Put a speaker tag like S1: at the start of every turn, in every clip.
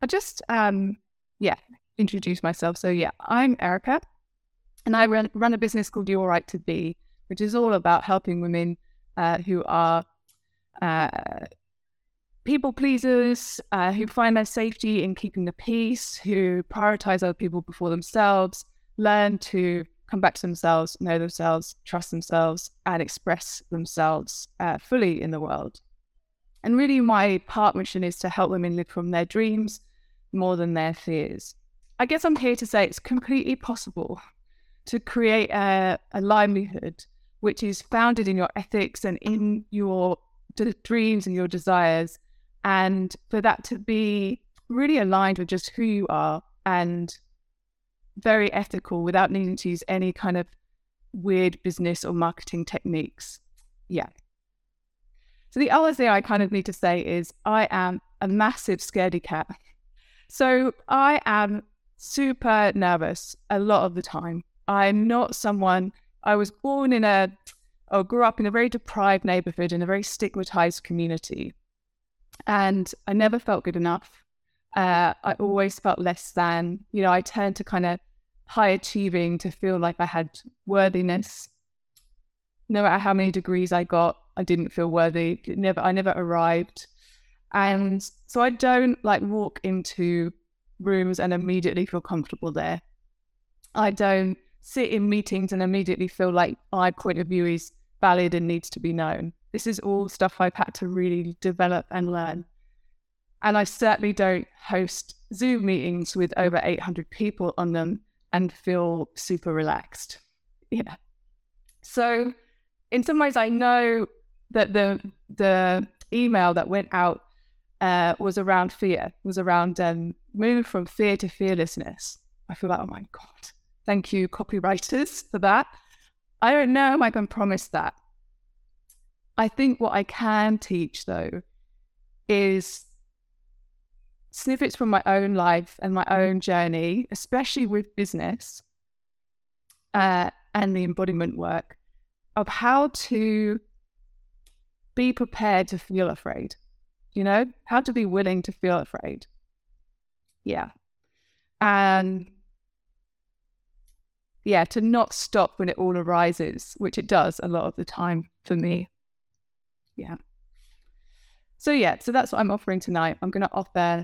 S1: just, introduce myself. So yeah, I'm Erica, and I run a business called Your Right to Be, which is all about helping women who are uh, people pleasers, who find their safety in keeping the peace, who prioritize other people before themselves, learn to come back to themselves, know themselves, trust themselves, and express themselves fully in the world. And really, my part mission is to help women live from their dreams more than their fears. I guess I'm here to say it's completely possible to create a livelihood which is founded in your ethics and in your dreams and your desires, and for that to be really aligned with just who you are and very ethical without needing to use any kind of weird business or marketing techniques. Yeah. So the other thing I kind of need to say is I am a massive scaredy cat. So I am super nervous a lot of the time. I'm not someone, I was born or grew up in a very deprived neighborhood in a very stigmatized community. And I never felt good enough. I always felt less than. I turned to kind of high achieving to feel like I had worthiness. No matter how many degrees I got, I didn't feel worthy. I never arrived. And so I don't walk into rooms and immediately feel comfortable there. I don't sit in meetings and immediately feel like my point of view is valid and needs to be known. This is all stuff I've had to really develop and learn. And I certainly don't host Zoom meetings with over 800 people on them and feel super relaxed. Yeah. So in some ways, I know that the email that went out was around fear, was around move from fear to fearlessness. I feel like, oh my God, thank you, copywriters, for that. I don't know if I can promise that. I think what I can teach, though, is snippets from my own life and my own journey, especially with business and the embodiment work, of how to be prepared to feel afraid, how to be willing to feel afraid. Yeah. And to not stop when it all arises, which it does a lot of the time for me. Yeah. So that's what I'm offering tonight. I'm going to offer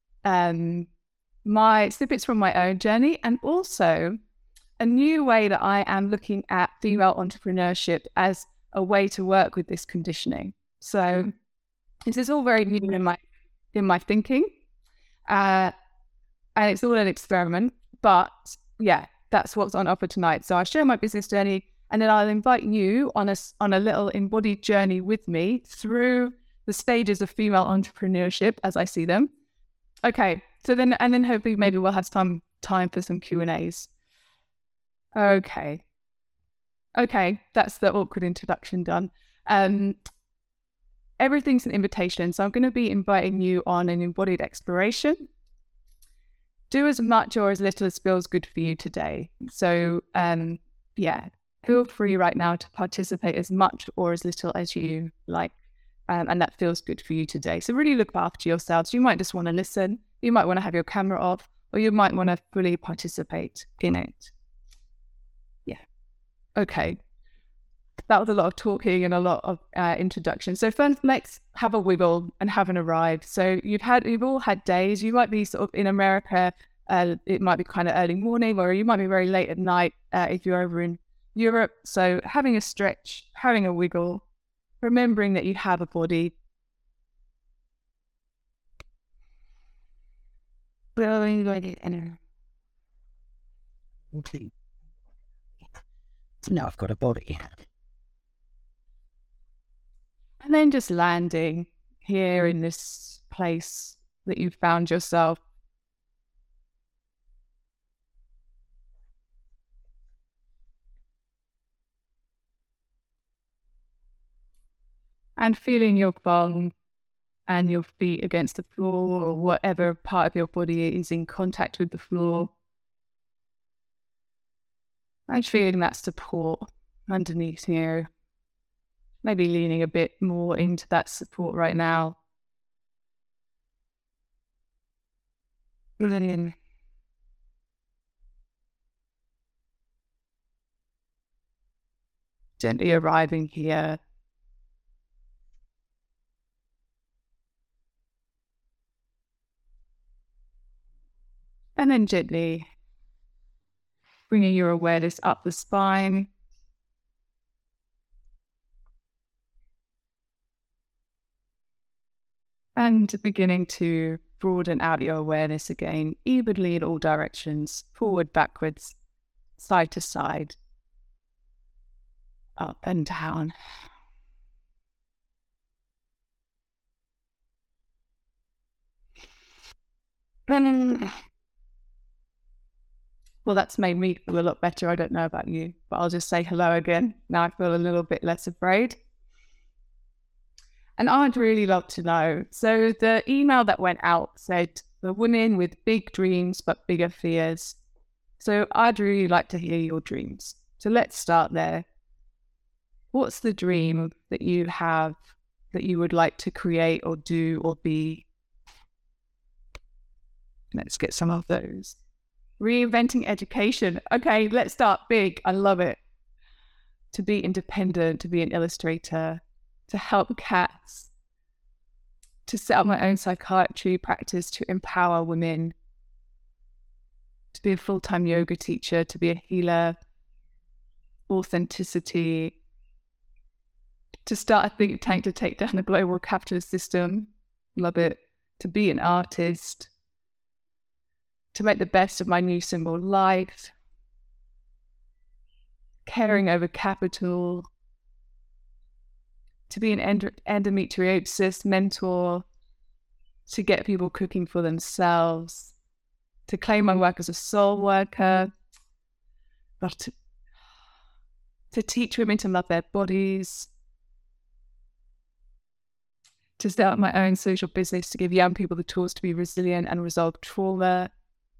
S1: my snippets from my own journey, and also a new way that I am looking at female entrepreneurship as a way to work with this conditioning. So this is all very new in my thinking, and it's all an experiment. But that's what's on offer tonight. So I'll share my business journey, and then I'll invite you on a little embodied journey with me through the stages of female entrepreneurship as I see them. Okay, so then hopefully maybe we'll have some time for some Q&As. Okay, that's the awkward introduction done. Everything's an invitation, so I'm going to be inviting you on an embodied exploration. Do as much or as little as feels good for you today. So, feel free right now to participate as much or as little as you like, and that feels good for you today. So really look after yourselves. You might just want to listen. You might want to have your camera off, or you might want to fully participate in it. Yeah. Okay. That was a lot of talking and a lot of introduction. So first, let's have a wiggle and have an arrive. So you've all had days. You might be sort of in America. It might be kind of early morning, or you might be very late at night if you're over in Europe. So having a stretch, having a wiggle, remembering that you have a body.
S2: Now I've got a body.
S1: And then just landing here in this place that you've found yourself. And feeling your bum and your feet against the floor, or whatever part of your body is in contact with the floor. And feeling that support underneath you. Maybe leaning a bit more into that support right now. Brilliant. Gently arriving here. And then gently bringing your awareness up the spine. And beginning to broaden out your awareness again, evenly in all directions, forward, backwards, side to side, up and down. Well, that's made me feel a lot better. I don't know about you, but I'll just say hello again. Now I feel a little bit less afraid. And I'd really love to know. So the email that went out said the women with big dreams but bigger fears. So I'd really like to hear your dreams. So let's start there. What's the dream that you have that you would like to create or do or be? Let's get some of those. Reinventing education. Okay, let's start big. I love it. To be independent, to be an illustrator, to help cats, to set up my own psychiatry practice, to empower women, to be a full-time yoga teacher, to be a healer, authenticity, to start a think tank to take down the global capitalist system. Love it. To be an artist, to make the best of my new symbol life, caring over capital, to be an endometriosis mentor, to get people cooking for themselves, to claim my work as a soul worker, to teach women to love their bodies, to start my own social business to give young people the tools to be resilient and resolve trauma,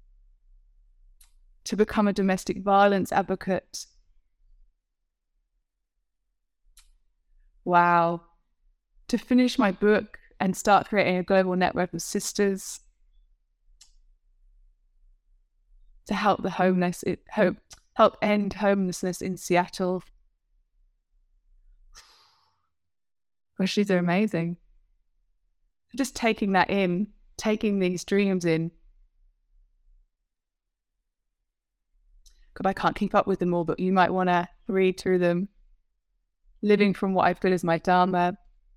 S1: to become a domestic violence advocate. Wow. To finish my book and start creating a global network of sisters. To help the homeless, help end homelessness in Seattle. Gosh, these are amazing. Just taking that in, taking these dreams in. God, I can't keep up with them all, but you might want to read through them. Living from what I feel is my dharma.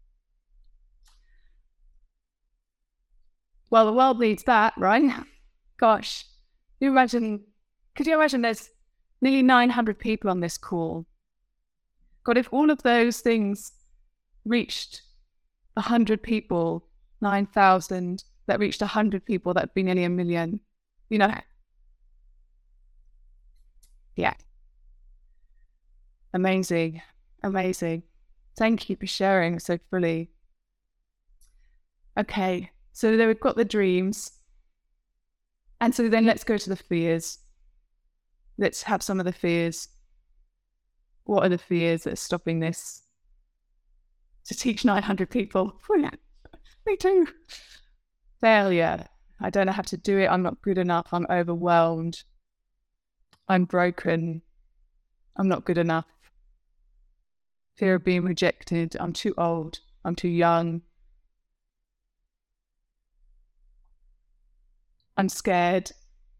S1: Well, the world needs that, right? Gosh, could you imagine there's nearly 900 people on this call? God, if all of those things reached 100 people, 9,000, that reached 100 people, that'd be nearly 1 million. You know, yeah. Amazing. Amazing. Thank you for sharing so fully. Okay, so then we've got the dreams. And so then let's go to the fears. Let's have some of the fears. What are the fears that are stopping this? To teach 900 people. Oh, yeah. Me too. Failure. I don't know how to do it. I'm not good enough. I'm overwhelmed. I'm broken. I'm not good enough. Fear of being rejected. I'm too old. I'm too young. I'm scared.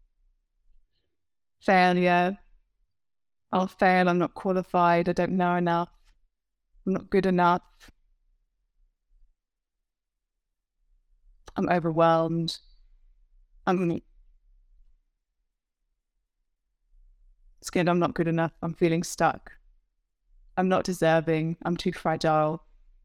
S1: Failure. I'll fail. I'm not qualified. I don't know enough. I'm not good enough. I'm overwhelmed. I'm scared. I'm not good enough. I'm feeling stuck. I'm not deserving. I'm too fragile.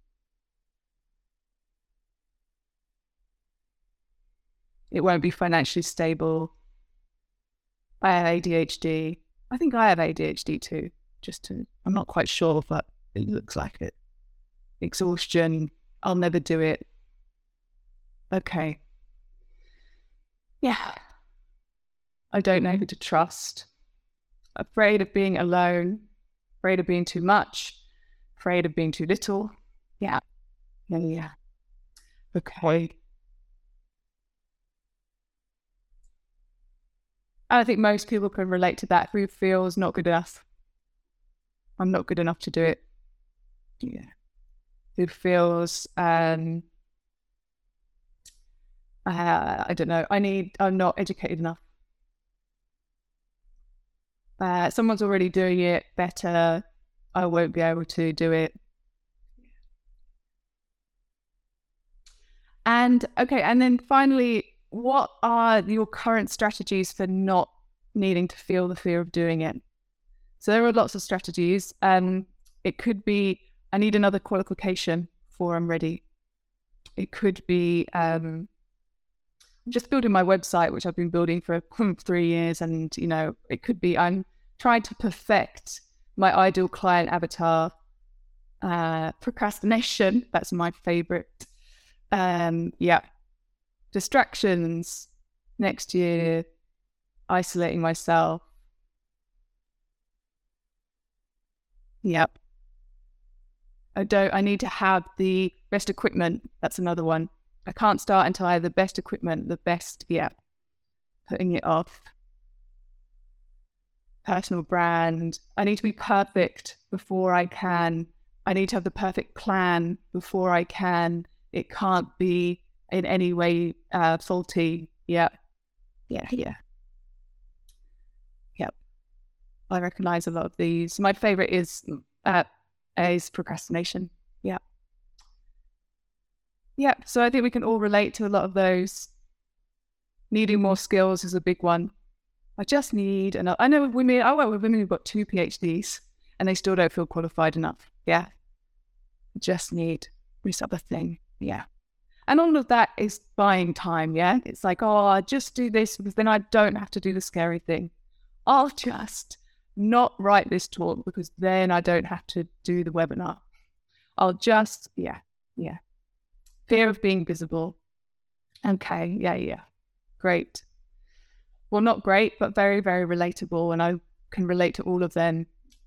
S1: It won't be financially stable. I have ADHD. I think I have ADHD too. I'm not quite sure, but it looks like it. Exhaustion. I'll never do it. Okay. Yeah. I don't know who to trust. Afraid of being alone. Afraid of being too much. Afraid of being too little. Yeah. Yeah. Okay. And I think most people can relate to that. Who feels not good enough? I'm not good enough to do it. Yeah. Who feels, I don't know, I'm not educated enough. Someone's already doing it better. I won't be able to do it. And okay, and then finally, what are your current strategies for not needing to feel the fear of doing it? So there are lots of strategies. It could be, I need another qualification before I'm ready. It could be, I'm just building my website, which I've been building for 3 years. And, it could be, I'm trying to perfect my ideal client avatar. Procrastination, that's my favorite. Distractions next year, isolating myself. Yep. I need to have the best equipment. That's another one. I can't start until I have the best equipment, putting it off. Personal brand. I need to be perfect before I can. I need to have the perfect plan before I can. It can't be in any way faulty. Yeah. I recognize a lot of these. My favorite is procrastination. So I think we can all relate to a lot of those. Needing more skills is a big one. I just need enough. I work with women who've got 2 PhDs and they still don't feel qualified enough. Yeah. Just need this other thing. Yeah. And all of that is buying time. Yeah. It's like, I just do this because then I don't have to do the scary thing. I'll just not write this talk because then I don't have to do the webinar. I'll just, Fear of being visible. Okay. Great. Well, not great, but very, very relatable. And I can relate to all of them.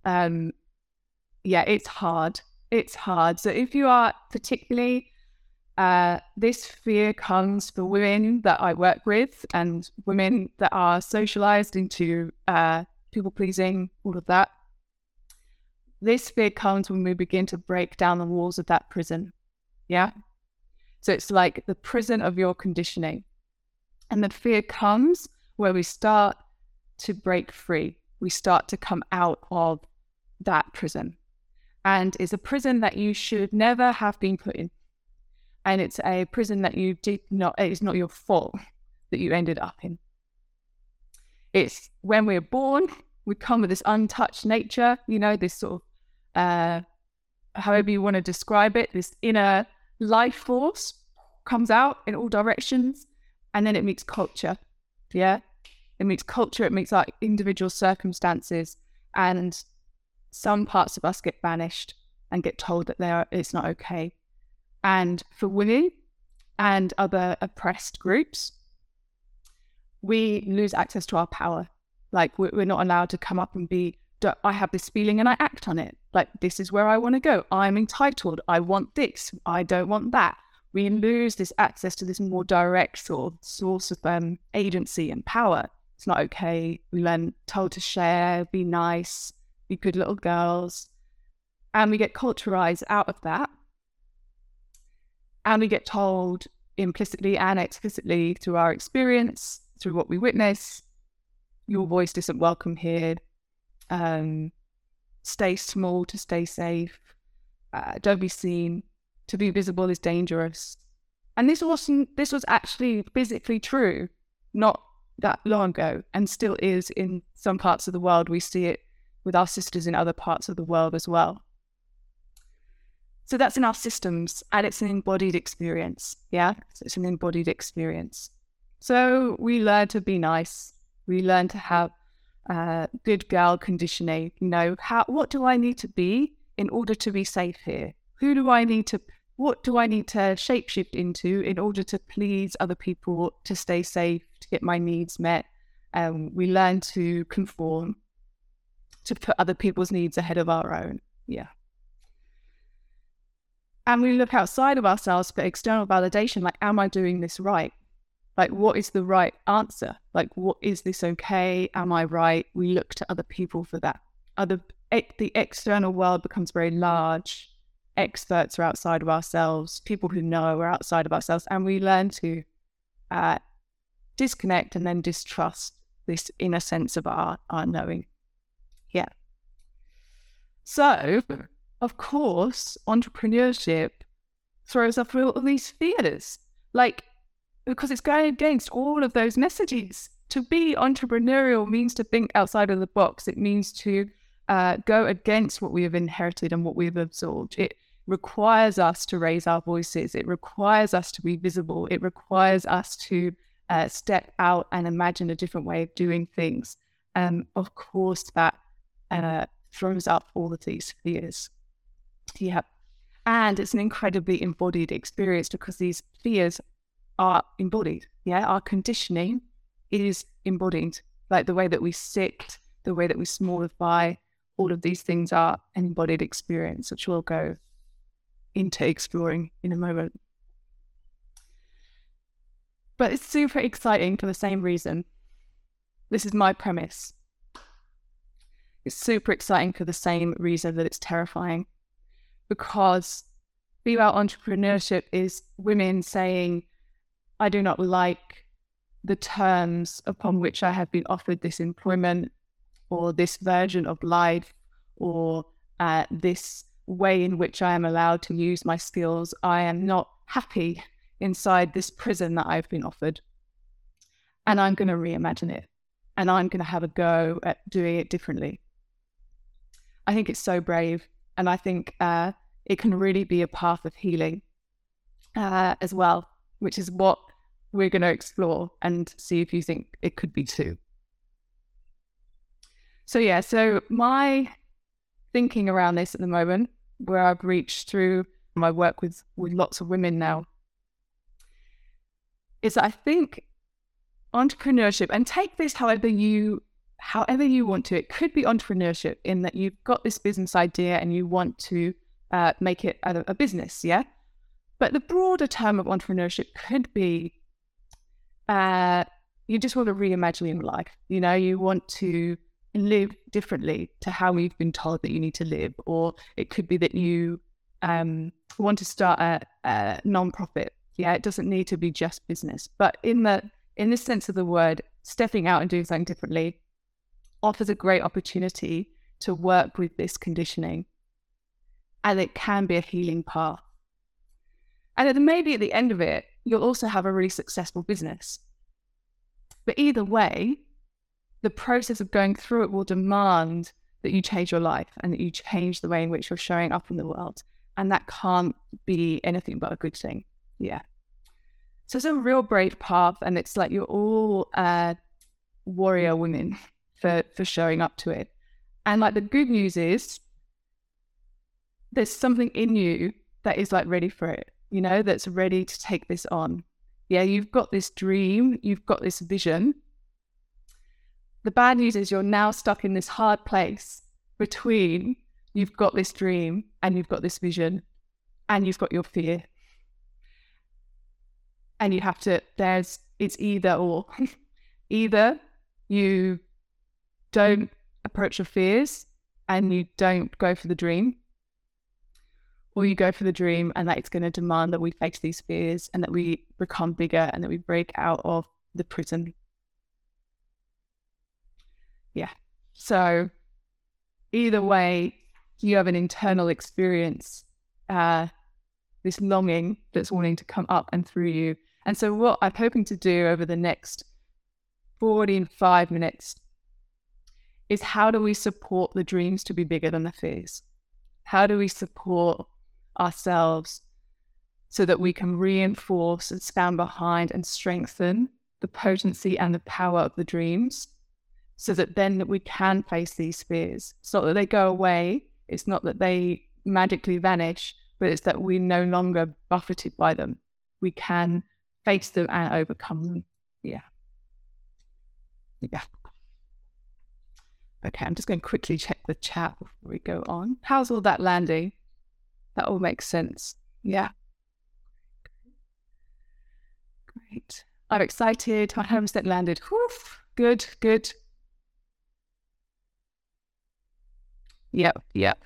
S1: It's hard. It's hard. So if you are particularly, this fear comes for women that I work with and women that are socialized into people pleasing, all of that. This fear comes when we begin to break down the walls of that prison. Yeah. So it's like the prison of your conditioning. And the fear comes where we start to break free. We start to come out of that prison. And it's a prison that you should never have been put in. And it's a prison that it's not your fault that you ended up in. It's when we're born, we come with this untouched nature, this sort of, however you want to describe it, this inner life force comes out in all directions, and then it meets culture. Yeah. It meets culture, it meets our individual circumstances, and some parts of us get banished and get told that it's not okay. And for women and other oppressed groups, we lose access to our power. Like we're not allowed to come up and be, I have this feeling and I act on it. Like, this is where I want to go. I'm entitled. I want this. I don't want that. We lose this access to this more direct sort of source of agency and power. It's not okay. We learn told to share, be nice, be good little girls. And we get culturalized out of that. And we get told implicitly and explicitly through our experience, through what we witness, your voice isn't welcome here. Stay small to stay safe. Don't be seen. To be visible is dangerous. And this was actually physically true not that long ago, and still is in some parts of the world. We see it with our sisters in other parts of the world as well. So that's in our systems, and it's an embodied experience. Yeah, so it's an embodied experience. So we learn to be nice. We learn to have good girl conditioning. What do I need to be in order to be safe here? What do I need to shapeshift into in order to please other people, to stay safe, to get my needs met? We learn to conform, to put other people's needs ahead of our own. Yeah. And we look outside of ourselves for external validation, like, am I doing this right? Like, what is the right answer? Like, what is this okay? Am I right? We look to other people for that. The external world becomes very large. Experts are outside of ourselves. People who know are outside of ourselves. And we learn to disconnect and then distrust this inner sense of our knowing. Yeah. So, of course, entrepreneurship throws up all these fears, like, because it's going against all of those messages. To be entrepreneurial means to think outside of the box. It means to go against what we have inherited and what we've absorbed. It requires us to raise our voices. It requires us to be visible. It requires us to step out and imagine a different way of doing things. Of course, that throws up all of these fears. Yeah. And it's an incredibly embodied experience because these fears are embodied. Yeah. Our conditioning is embodied. Like the way that we sit, the way that we smallify, all of these things are an embodied experience, which we'll go into exploring in a moment. But it's super exciting for the same reason. This is my premise. It's super exciting for the same reason that it's terrifying. Because female entrepreneurship is women saying, I do not like the terms upon which I have been offered this employment or this version of life or this way in which I am allowed to use my skills. I am not happy inside this prison that I've been offered. And I'm going to reimagine it. And I'm going to have a go at doing it differently. I think it's so brave. And I think it can really be a path of healing as well, which is what we're going to explore and see if you think it could be too. So my thinking around this at the moment, where I've reached through my work with lots of women now, is that I think entrepreneurship, and take this however you want to, it could be entrepreneurship in that you've got this business idea and you want to make it a business, yeah? But the broader term of entrepreneurship could be you just want to reimagine your life. You know, you want to live differently to how we've been told that you need to live. Or it could be that you want to start a non-profit. Yeah, it doesn't need to be just business. But in this sense of the word, stepping out and doing something differently offers a great opportunity to work with this conditioning. And it can be a healing path. And maybe at the end of it, you'll also have a really successful business. But either way, the process of going through it will demand that you change your life and that you change the way in which you're showing up in the world. And that can't be anything but a good thing. Yeah. So it's a real brave path, and it's like you're all warrior women for showing up to it. And like the good news is there's something in you that is like ready for it, you know, that's ready to take this on. Yeah, you've got this dream, you've got this vision. The bad news is you're now stuck in this hard place between you've got this dream and you've got this vision and you've got your fear. And you have to, it's either or. Either you don't approach your fears and you don't go for the dream, or you go for the dream and that it's going to demand that we face these fears and that we become bigger and that we break out of the prison. Yeah. So either way, you have an internal experience, this longing that's wanting to come up and through you. And so what I'm hoping to do over the next 45 minutes is, how do we support the dreams to be bigger than the fears? How do we support ourselves so that we can reinforce and stand behind and strengthen the potency and the power of the dreams, so that then we can face these fears? It's not that they go away, it's not that they magically vanish, but it's that we're no longer buffeted by them. We can face them and overcome them. Yeah. Okay, I'm just going to quickly check the chat before we go on. How's all that landing? That all makes sense. Yeah. Great. I'm excited. My homestead landed. Woof. Good, good. Yep, yep.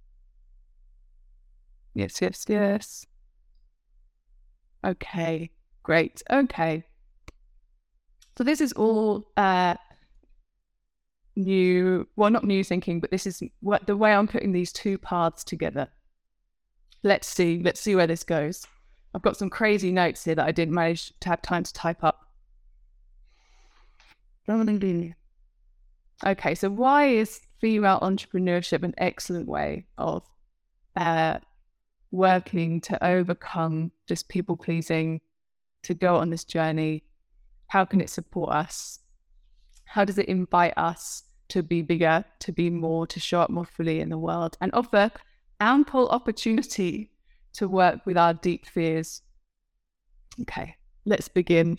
S1: Yes, yes, yes. Okay, great. Okay. So this is all new, well, not new thinking, but this is what the way I'm putting these two paths together. Let's see where this goes. I've got some crazy notes here that I didn't manage to have time to type up. Okay, so why is female entrepreneurship an excellent way of working to overcome just people pleasing, to go on this journey? How can it support us? How does it invite us to be bigger, to be more, to show up more fully in the world, and offer ample opportunity to work with our deep fears? Okay, let's begin.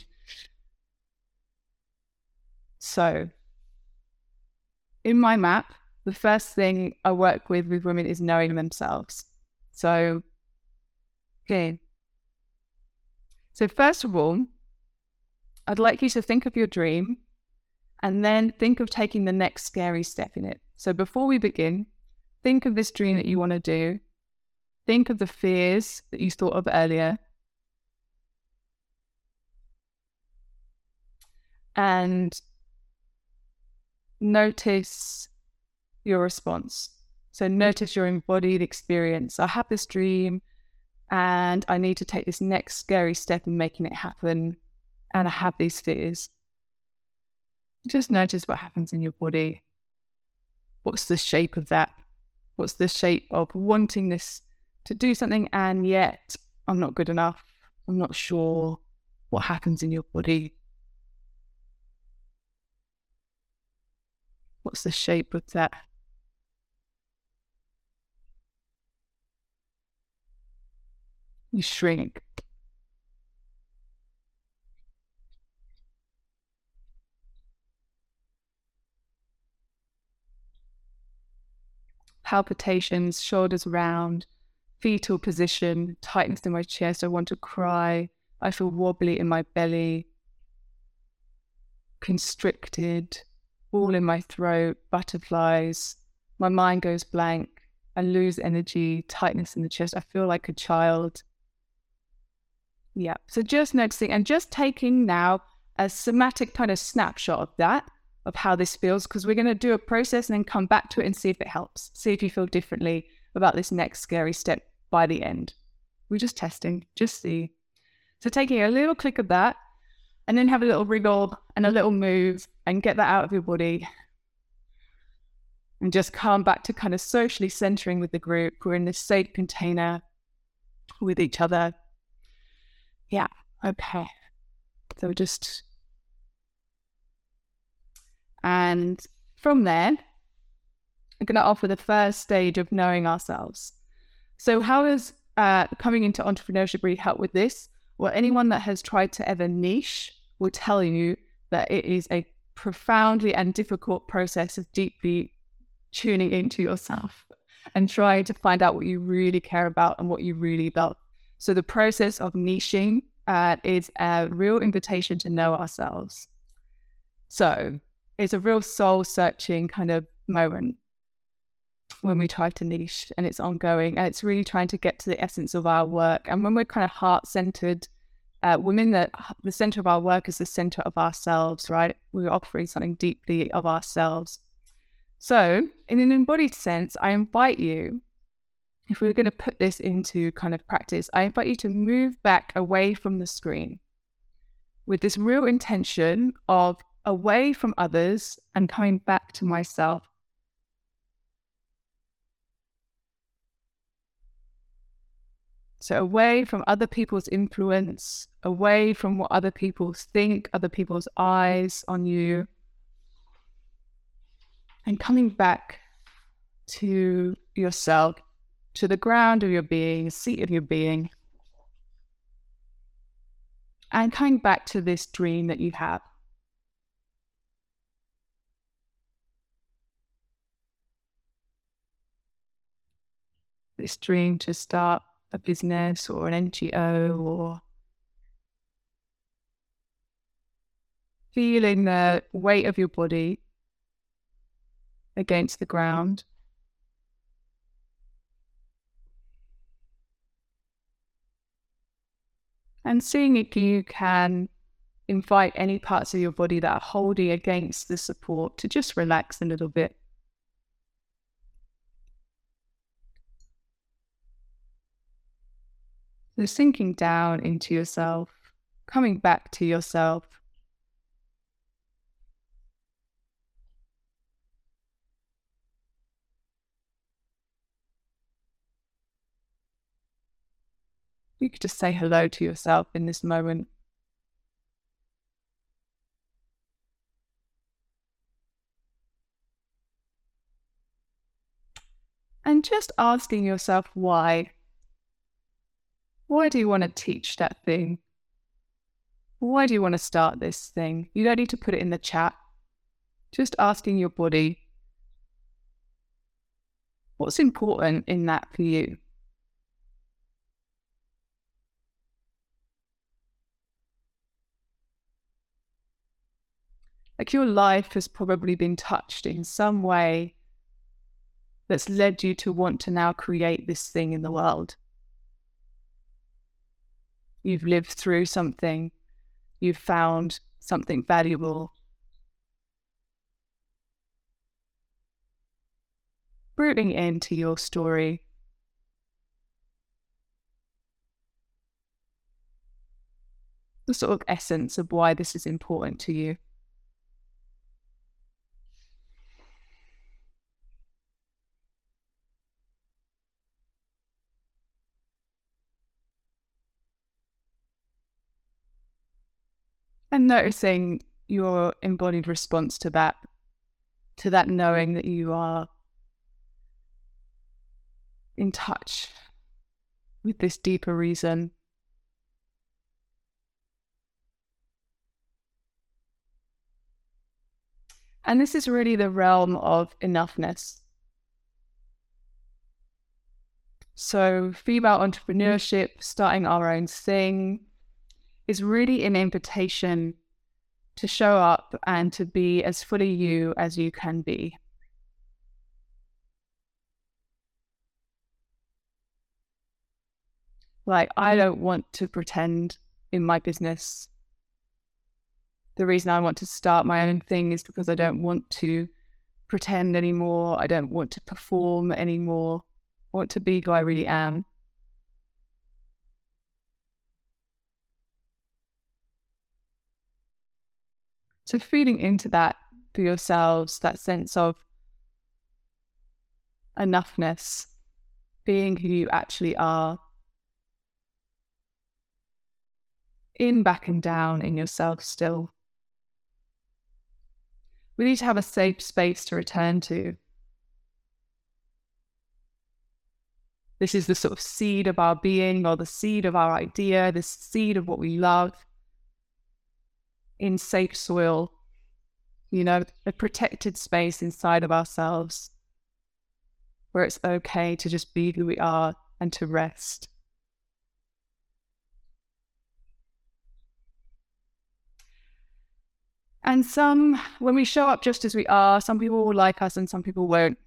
S1: So, in my map, the first thing I work with women is knowing themselves. So, okay. So first of all, I'd like you to think of your dream and then think of taking the next scary step in it. So before we begin, think of this dream that you want to do. Think of the fears that you thought of earlier. And notice your response. So notice your embodied experience. I have this dream and I need to take this next scary step in making it happen. And I have these fears. Just notice what happens in your body. What's the shape of that? What's the shape of wanting this to do something and yet I'm not good enough? I'm not sure. What happens in your body? What's the shape of that? You shrink. Palpitations, shoulders round, fetal position, tightness in my chest. I want to cry. I feel wobbly in my belly, constricted, all in my throat, butterflies. My mind goes blank. I lose energy, tightness in the chest. I feel like a child. Yeah. So just noticing and just taking now a somatic kind of snapshot of that, of how this feels, because we're going to do a process and then come back to it and see if it helps. See if you feel differently about this next scary step by the end. We're just testing, just see. So taking a little click of that and then have a little wriggle and a little move and get that out of your body. And just come back to kind of socially centering with the group. We're in this safe container with each other. Yeah, okay. So just, and from there, I'm going to offer the first stage of knowing ourselves. So how does coming into entrepreneurship really help with this? Well, anyone that has tried to ever niche will tell you that it is a profoundly and difficult process of deeply tuning into yourself and trying to find out what you really care about and what you really love. So the process of niching is a real invitation to know ourselves. So it's a real soul-searching kind of moment when we try to niche, and it's ongoing, and it's really trying to get to the essence of our work. And when we're kind of heart-centered, women, that the center of our work is the center of ourselves, right? We're offering something deeply of ourselves. So in an embodied sense, I invite you, if we're going to put this into kind of practice, I invite you to move back away from the screen with this real intention of away from others and coming back to myself. So away from other people's influence, away from what other people think, other people's eyes on you, and coming back to yourself, to the ground of your being, seat of your being, and coming back to this dream that you have. This dream to start a business or an NGO or feeling the weight of your body against the ground. And seeing if you can invite any parts of your body that are holding against the support to just relax a little bit. So sinking down into yourself, coming back to yourself. You could just say hello to yourself in this moment. And just asking yourself why. Why do you want to teach that thing? Why do you want to start this thing? You don't need to put it in the chat. Just asking your body, what's important in that for you? Like your life has probably been touched in some way that's led you to want to now create this thing in the world. You've lived through something. You've found something valuable. Rooting into your story. The sort of essence of why this is important to you. And noticing your embodied response to that knowing that you are in touch with this deeper reason. And this is really the realm of enoughness. So female entrepreneurship, starting our own thing, is really an invitation to show up and to be as fully you as you can be. Like, I don't want to pretend in my business. The reason I want to start my own thing is because I don't want to pretend anymore. I don't want to perform anymore. I want to be who I really am. So feeding into that for yourselves, that sense of enoughness, being who you actually are, in, back and down in yourself still. We need to have a safe space to return to. This is the sort of seed of our being, or the seed of our idea, the seed of what we love, in safe soil, a protected space inside of ourselves where it's okay to just be who we are and to rest. And when we show up just as we are, some people will like us and some people won't.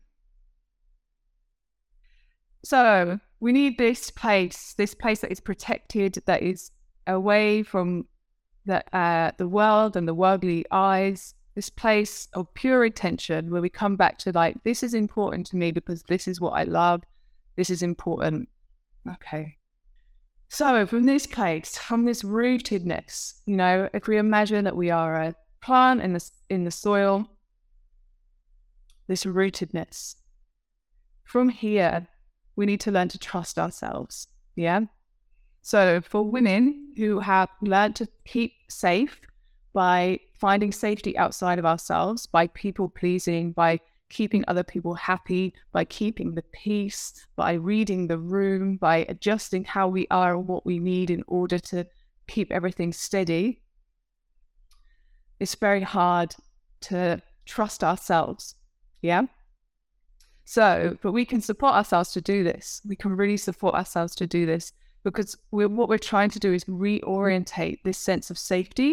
S1: So we need this place that is protected, that is away from the world and the worldly eyes, this place of pure intention where we come back to like, this is important to me because this is what I love. This is important. Okay. So from this place, from this rootedness, if we imagine that we are a plant in the soil, this rootedness, from here, we need to learn to trust ourselves. Yeah. So for women who have learned to keep safe by finding safety outside of ourselves, by people pleasing, by keeping other people happy, by keeping the peace, by reading the room, by adjusting how we are and what we need in order to keep everything steady, it's very hard to trust ourselves. Yeah. So, but we can support ourselves to do this. We can really support ourselves to do this because what we're trying to do is reorientate this sense of safety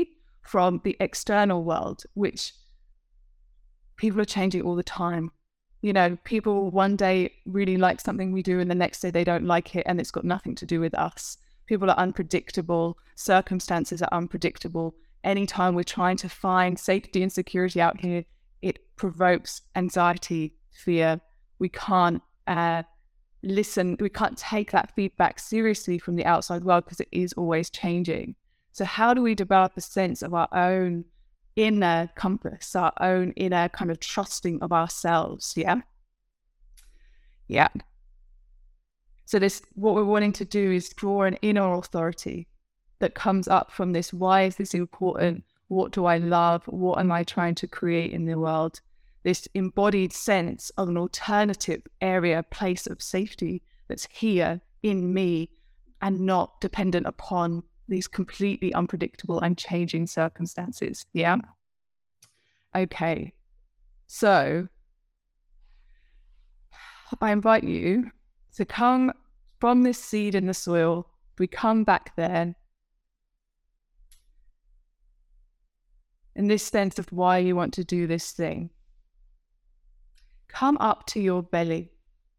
S1: from the external world, which people are changing all the time. You know, people one day really like something we do and the next day they don't like it, and it's got nothing to do with us. People are unpredictable. Circumstances are unpredictable. Anytime we're trying to find safety and security out here, it provokes anxiety, fear. We can't listen. We can't take that feedback seriously from the outside world because it is always changing. So how do we develop a sense of our own inner compass, our own inner kind of trusting of ourselves? Yeah. So what we're wanting to do is draw an inner authority that comes up from this. Why is this important? What do I love? What am I trying to create in the world? This embodied sense of an alternative area, place of safety that's here in me and not dependent upon these completely unpredictable and changing circumstances. Yeah. Okay. So I invite you to come from this seed in the soil. We come back there. In this sense of why you want to do this thing. Come up to your belly.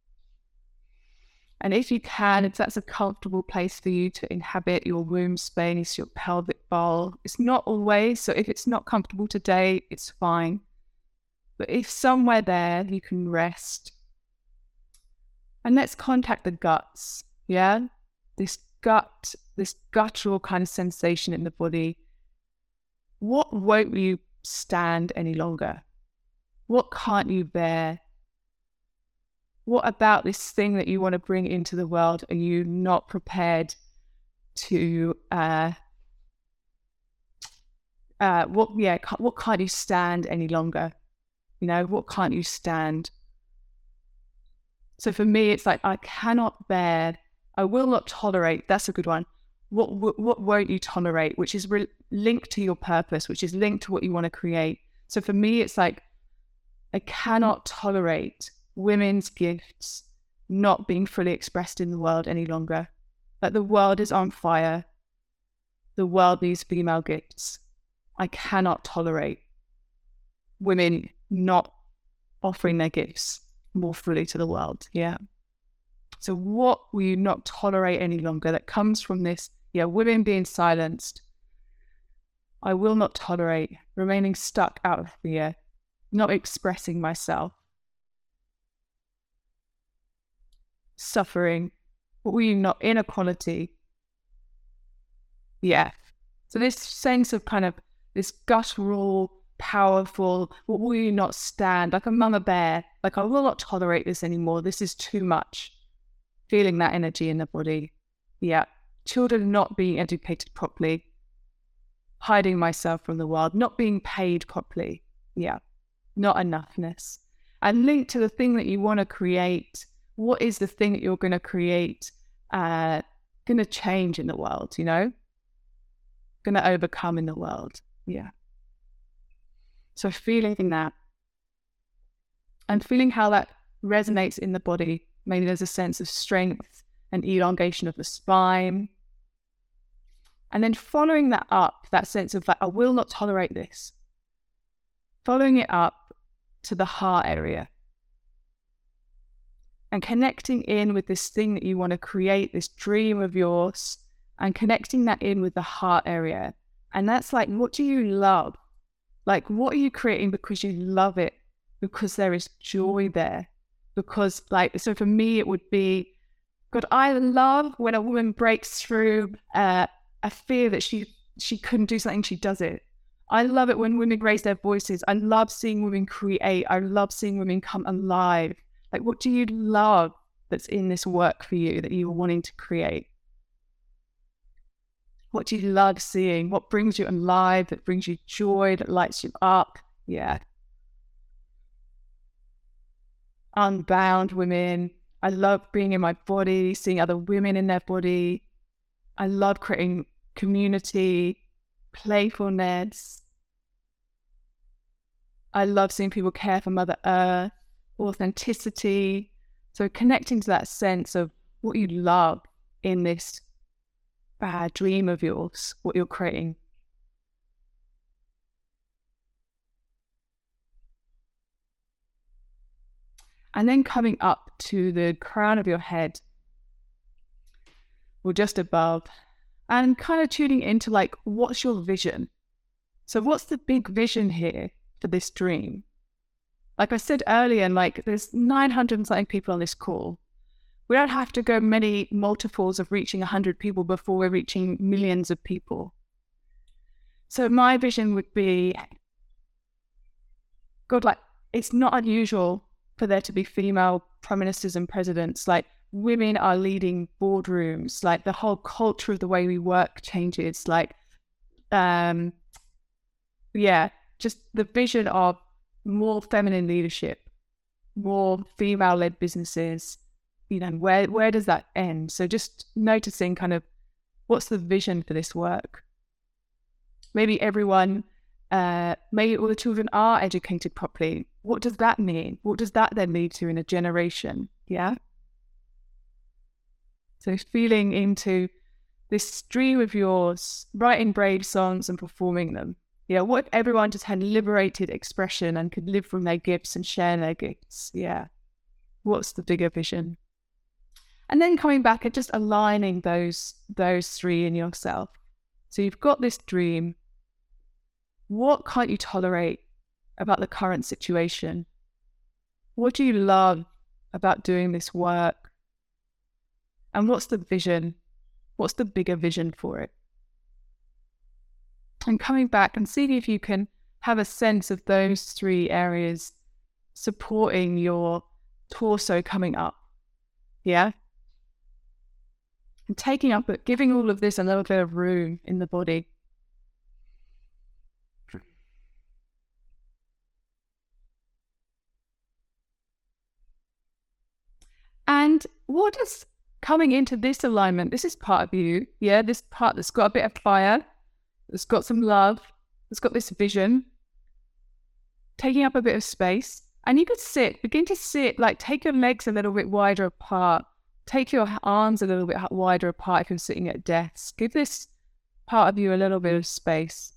S1: And if you can, if that's a comfortable place for you to inhabit, your womb space, your pelvic bowl, it's not always. So if it's not comfortable today, it's fine. But if somewhere there, you can rest. And let's contact the guts. Yeah? This guttural kind of sensation in the body. What won't you stand any longer? What can't you bear? What about this thing that you want to bring into the world are you not prepared to, what can't you stand any longer? You know, what can't you stand? So for me, it's like, I cannot bear, I will not tolerate, that's a good one. What won't you tolerate, which is linked to your purpose, which is linked to what you want to create. So for me, it's like, I cannot tolerate women's gifts not being fully expressed in the world any longer. Like, the world is on fire. The world needs female gifts. I cannot tolerate women not offering their gifts more fully to the world. Yeah. So what will you not tolerate any longer that comes from this? Yeah, women being silenced. I will not tolerate remaining stuck out of fear, not expressing myself. Suffering. What will you not? Inequality. Yeah. So this sense of kind of this guttural, powerful, what will you not stand? Like a mama bear. Like, I will not tolerate this anymore. This is too much. Feeling that energy in the body. Yeah. Children not being educated properly. Hiding myself from the world. Not being paid properly. Yeah. Not enoughness. And linked to the thing that you want to create. What is the thing that you're going to create, going to change in the world, you know? Going to overcome in the world. Yeah. So feeling that. And feeling how that resonates in the body. Maybe there's a sense of strength and elongation of the spine. And then following that up, that sense of like, I will not tolerate this. Following it up to the heart area. And connecting in with this thing that you want to create, this dream of yours, and connecting that in with the heart area. And that's like, what do you love? Like, what are you creating because you love it? Because there is joy there. Because like, so for me, it would be, God, I love when a woman breaks through a fear that she couldn't do something, she does it. I love it when women raise their voices. I love seeing women create. I love seeing women come alive. Like, what do you love that's in this work for you that you're wanting to create? What do you love seeing? What brings you alive, that brings you joy, that lights you up? Yeah. Unbound women. I love being in my body, seeing other women in their body. I love creating community, playfulness. I love seeing people care for Mother Earth. Authenticity. So connecting to that sense of what you love in this dream of yours, what you're creating. And then coming up to the crown of your head or just above, and kind of tuning into like, what's your vision? So what's the big vision here for this dream? Like I said earlier, and like there's 900 and something people on this call. We don't have to go many multiples of reaching 100 people before we're reaching millions of people. So my vision would be, God, like it's not unusual for there to be female prime ministers and presidents. Like women are leading boardrooms, like the whole culture of the way we work changes. Like, just the vision of more feminine leadership, more female-led businesses. You know, where does that end? So just noticing kind of what's the vision for this work. Maybe everyone, maybe all the children are educated properly. What does that mean? What does that then lead to in a generation? Yeah. So feeling into this stream of yours, writing brave songs and performing them. Yeah. What if everyone just had liberated expression and could live from their gifts and share their gifts? Yeah. What's the bigger vision? And then coming back and just aligning those three in yourself. So you've got this dream. What can't you tolerate about the current situation? What do you love about doing this work? And what's the vision? What's the bigger vision for it? And coming back and seeing if you can have a sense of those three areas supporting your torso coming up. Yeah? And taking up it, giving all of this a little bit of room in the body. And what is coming into this alignment? This is part of you, yeah? This part that's got a bit of fire, that's got some love, that's got this vision, taking up a bit of space. And you could begin to sit, like take your legs a little bit wider apart, take your arms a little bit wider apart if you're sitting at a desk. Give this part of you a little bit of space.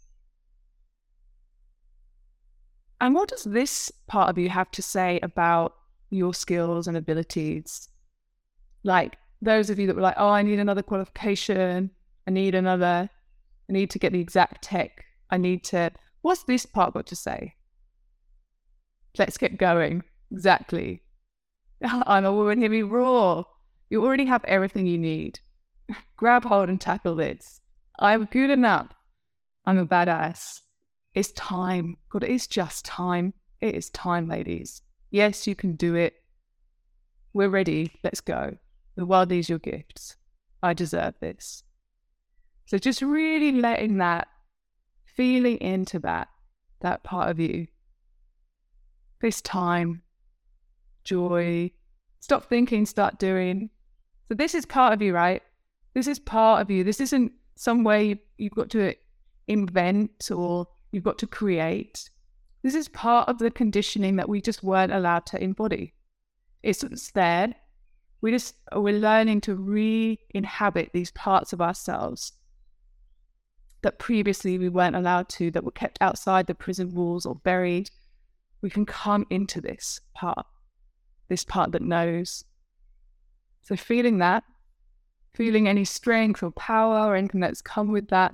S1: And what does this part of you have to say about your skills and abilities? Like those of you that were like, oh, I need another qualification. I need to get the exact tech. What's this part got to say? Let's get going. Exactly. I'm a woman, hear me roar. You already have everything you need. Grab hold and tackle this. I'm good enough. I'm a badass. It's time. God, it is just time. It is time, ladies. Yes, you can do it. We're ready. Let's go. The world needs your gifts. I deserve this. So just really letting that, feeling into that part of you. This time, joy, stop thinking, start doing. So this is part of you, right? This is part of you. This isn't some way you've got to invent or you've got to create. This is part of the conditioning that we just weren't allowed to embody. It's there. We're learning to re-inhabit these parts of ourselves that previously we weren't allowed to, that were kept outside the prison walls or buried. We can come into this part that knows. So feeling that, feeling any strength or power or anything that's come with that.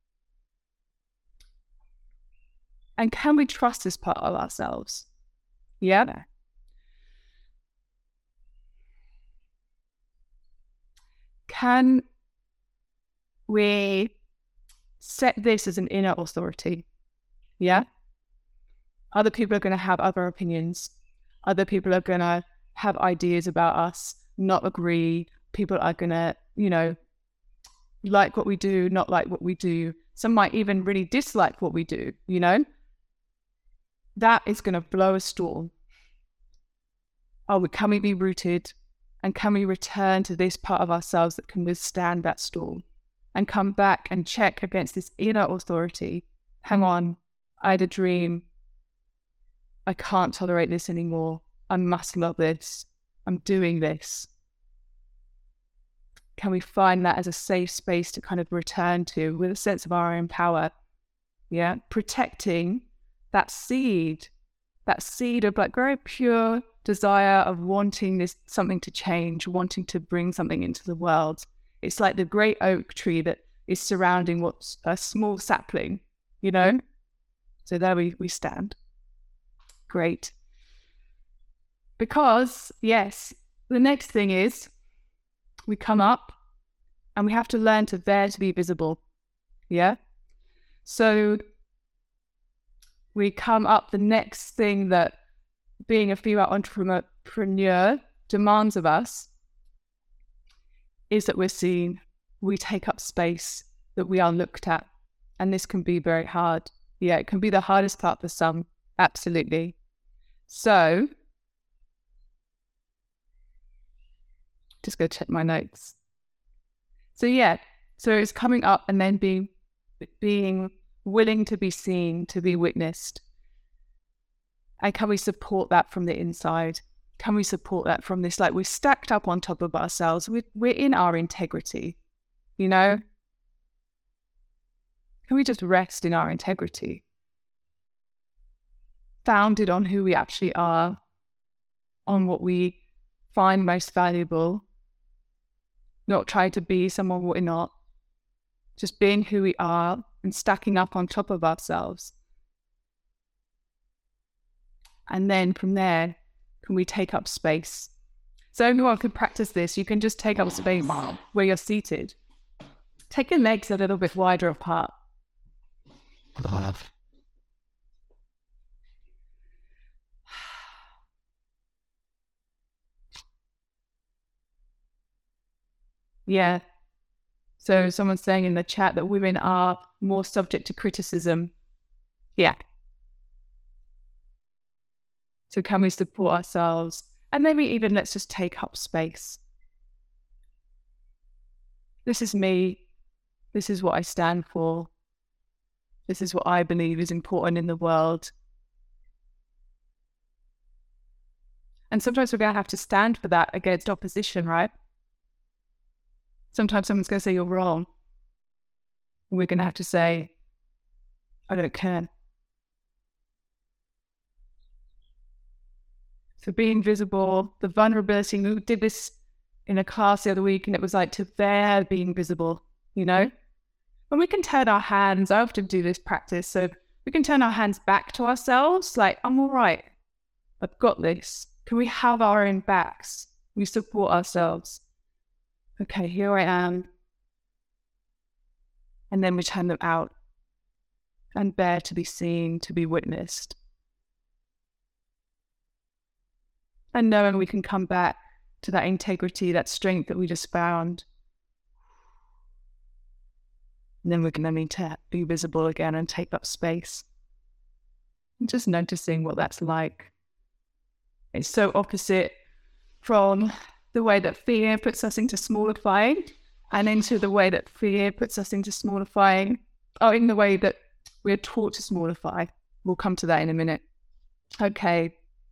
S1: And can we trust this part of ourselves? Yeah. Can we set this as an inner authority? Yeah. Other people are going to have other opinions. Other people are going to have ideas about us, not agree. People are going to, like what we do, not like what we do. Some might even really dislike what we do, That is going to blow a storm. Can we be rooted? And can we return to this part of ourselves that can withstand that storm? And come back and check against this inner authority. Hang on, I had a dream. I can't tolerate this anymore. I must love this. I'm doing this. Can we find that as a safe space to kind of return to with a sense of our own power? Yeah, protecting that seed of like very pure, desire of wanting something to change, wanting to bring something into the world. It's like the great oak tree that is surrounding what's a small sapling, you know? So there we stand. Great. Because, yes, the next thing is we come up and we have to learn to bear to be visible. Yeah? So we come up, the next thing that being a female entrepreneur demands of us is that we're seen, we take up space, that we are looked at. And this can be very hard. Yeah, it can be the hardest part for some. Absolutely. So, just go check my notes. So yeah, so it's coming up and then being willing to be seen, to be witnessed. And can we support that from the inside? Can we support that from this? Like, we're stacked up on top of ourselves. We're in our integrity, you know? Can we just rest in our integrity? Founded on who we actually are, on what we find most valuable, not try to be someone we're not, just being who we are and stacking up on top of ourselves. And then from there, can we take up space? So everyone can practice this. You can just take up space where you're seated. Take your legs a little bit wider apart. Yeah. So someone's saying in the chat that women are more subject to criticism. Yeah. So can we support ourselves? And maybe even let's just take up space. This is me. This is what I stand for. This is what I believe is important in the world. And sometimes we're going to have to stand for that against opposition, right? Sometimes someone's going to say you're wrong. We're going to have to say, I don't care. So being visible, the vulnerability, we did this in a class the other week, and it was like to bear being visible, you know? And we can turn our hands, I often do this practice, so we can turn our hands back to ourselves, like, I'm all right, I've got this. Can we have our own backs? We support ourselves. Okay, here I am. And then we turn them out and bear to be seen, to be witnessed. And knowing we can come back to that integrity, that strength that we just found. And then we're going to need to be visible again and take up space. And just noticing what that's like. It's so opposite from the way that fear puts us into smallifying, and into the way that fear puts us into smallifying, or in the way that we're taught to smallify. We'll come to that in a minute. Okay.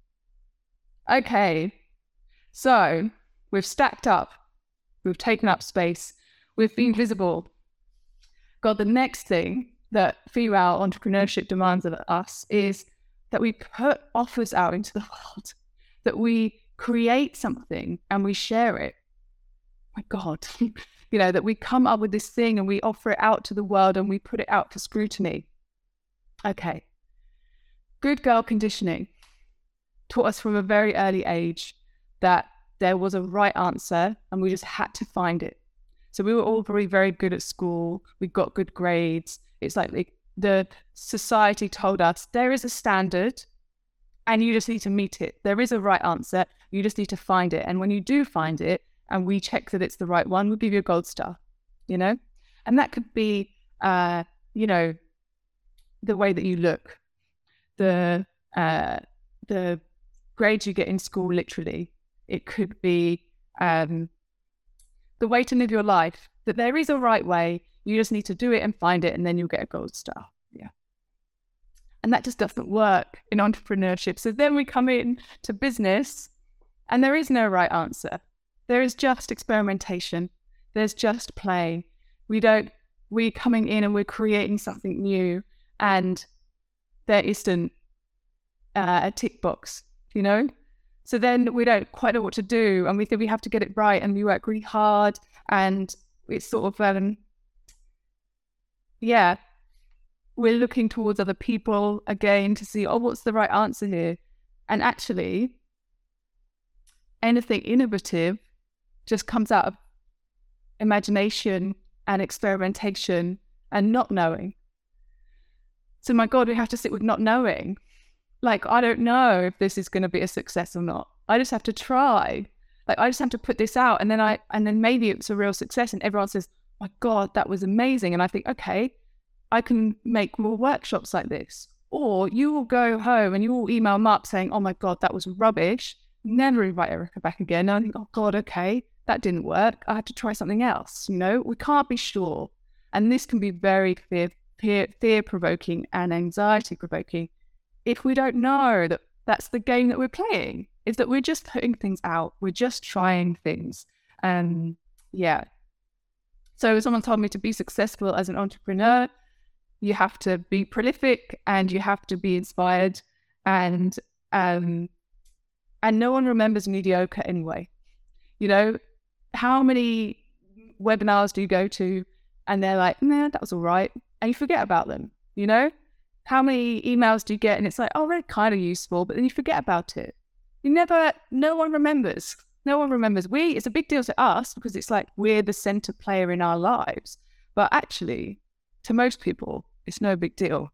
S1: So we've stacked up, we've taken up space, we've been visible. God, the next thing that female entrepreneurship demands of us is that we put offers out into the world, that we create something and we share it. My God, that we come up with this thing and we offer it out to the world and we put it out for scrutiny. Okay. Good girl conditioning taught us from a very early age that there was a right answer and we just had to find it. So we were all very, very good at school. We got good grades. It's like the society told us there is a standard and you just need to meet it. There is a right answer. You just need to find it. And when you do find it and we check that it's the right one, we'll give you a gold star, And that could be, the way that you look, the grades you get in school, literally. It could be the way to live your life, that there is a right way. You just need to do it and find it, and then you'll get a gold star. Yeah. And that just doesn't work in entrepreneurship. So then we come in to business and there is no right answer. There is just experimentation. There's just play. We're coming in and we're creating something new, and there isn't a tick box, So then we don't quite know what to do, and we think we have to get it right, and we work really hard, and it's sort of, we're looking towards other people again to see, what's the right answer here? And actually, anything innovative just comes out of imagination and experimentation and not knowing. So my God, we have to sit with not knowing. Like, I don't know if this is going to be a success or not. I just have to try. Like, I just have to put this out, and then maybe it's a real success, and everyone says, my God, that was amazing. And I think, okay, I can make more workshops like this. Or you will go home and you will email Mark saying, oh my God, that was rubbish. Never invite Erica back again. And I think, oh God, okay, that didn't work. I had to try something else. We can't be sure. And this can be very fear-provoking and anxiety-provoking if we don't know that that's the game that we're playing, is that we're just putting things out. We're just trying things. So someone told me to be successful as an entrepreneur, you have to be prolific and you have to be inspired, and no one remembers mediocre anyway. How many webinars do you go to and they're like, nah, that was all right, and you forget about them? How many emails do you get and it's like, oh, they're kind of useful, but then you forget about it. No one remembers. No one remembers. It's a big deal to us because it's like we're the center player in our lives, but actually to most people, it's no big deal.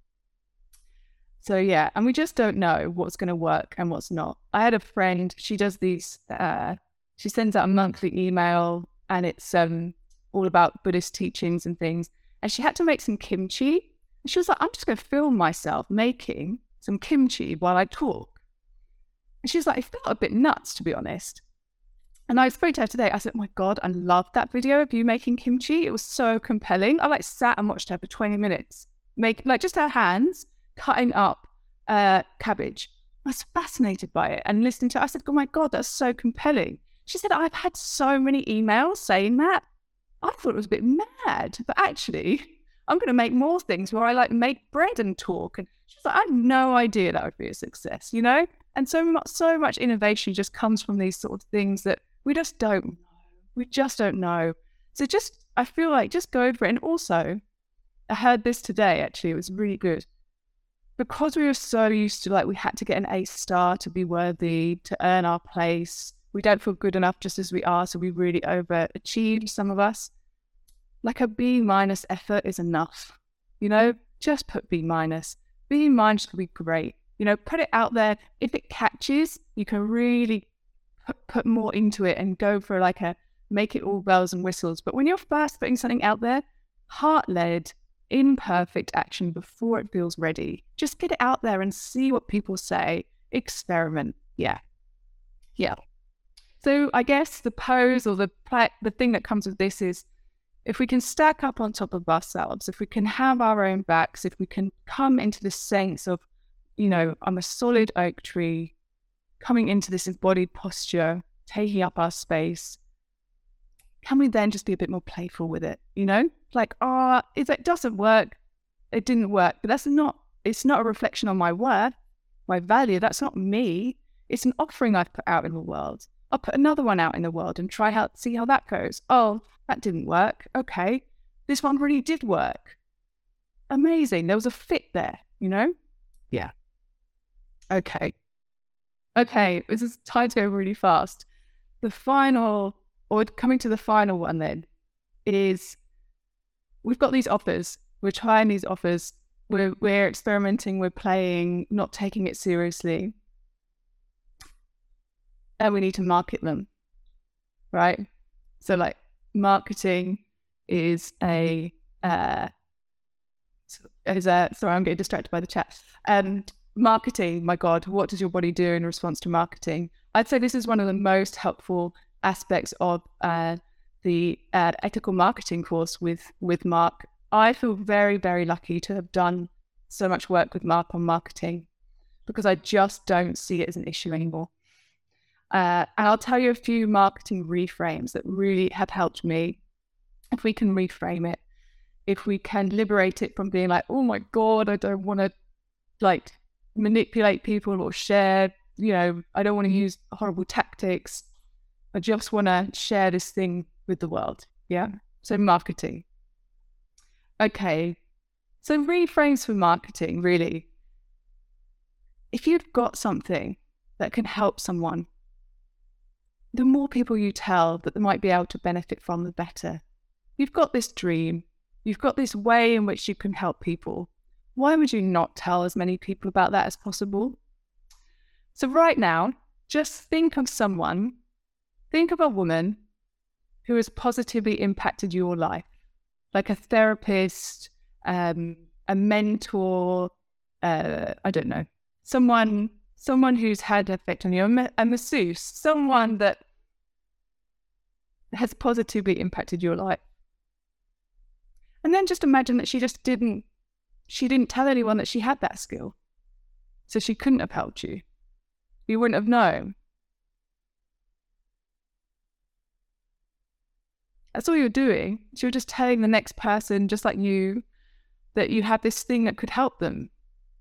S1: So yeah, and we just don't know what's going to work and what's not. I had a friend, she does these, she sends out a monthly email, and it's all about Buddhist teachings and things. And she had to make some kimchi. And she was like, I'm just going to film myself making some kimchi while I talk. And she was like, it felt a bit nuts, to be honest. And I spoke to her today. I said, oh my God, I loved that video of you making kimchi. It was so compelling. I sat and watched her for 20 minutes. Just her hands cutting up cabbage. I was fascinated by it and listening to it. I said, oh my God, that's so compelling. She said, I've had so many emails saying that. I thought it was a bit mad, but actually I'm going to make more things where I make bread and talk. And she's like, I had no idea that would be a success, And so much innovation just comes from these sort of things that we just don't know. We just don't know. So I feel like just go for it. And also, I heard this today, actually, it was really good. Because we were so used to we had to get an A star to be worthy, to earn our place. We don't feel good enough just as we are. So we really overachieved, some of us. A B- effort is enough. Just put B-. B- will be great. Put it out there. If it catches, you can really put more into it and go for make it all bells and whistles. But when you're first putting something out there, heart-led, imperfect action before it feels ready. Just get it out there and see what people say. Experiment. Yeah. So I guess the pose or the thing that comes with this is, if we can stack up on top of ourselves, if we can have our own backs, if we can come into this sense of, I'm a solid oak tree, coming into this embodied posture, taking up our space, can we then just be a bit more playful with it? If it doesn't work, it didn't work. But it's not a reflection on my worth, my value. That's not me. It's an offering I've put out in the world. I'll put another one out in the world and see how that goes. Oh, that didn't work. Okay. This one really did work. Amazing. There was a fit there, Yeah. Okay. This is time to go really fast. Coming to the final one then, is we've got these offers. We're trying these offers. We're experimenting. We're playing, not taking it seriously. And we need to market them, right? So marketing is sorry, I'm getting distracted by the chat. Marketing, my God, what does your body do in response to marketing? I'd say this is one of the most helpful aspects of the ethical marketing course with Mark. I feel very, very lucky to have done so much work with Mark on marketing, because I just don't see it as an issue anymore. And I'll tell you a few marketing reframes that really have helped me. If we can reframe it, if we can liberate it from being oh my God, I don't want to manipulate people or share I don't want to use horrible tactics. I just want to share this thing with the world. Yeah. So marketing. Okay. So reframes for marketing, really. If you've got something that can help someone, the more people you tell that they might be able to benefit from, the better. You've got this dream. You've got this way in which you can help people. Why would you not tell as many people about that as possible? So right now, just think of a woman who has positively impacted your life, like a therapist, a mentor, I don't know, someone who's had an effect on you, a masseuse, someone that has positively impacted your life. And then just imagine that she didn't tell anyone that she had that skill. So she couldn't have helped you. You wouldn't have known. That's all you're doing. So you're just telling the next person, just like you, that you have this thing that could help them.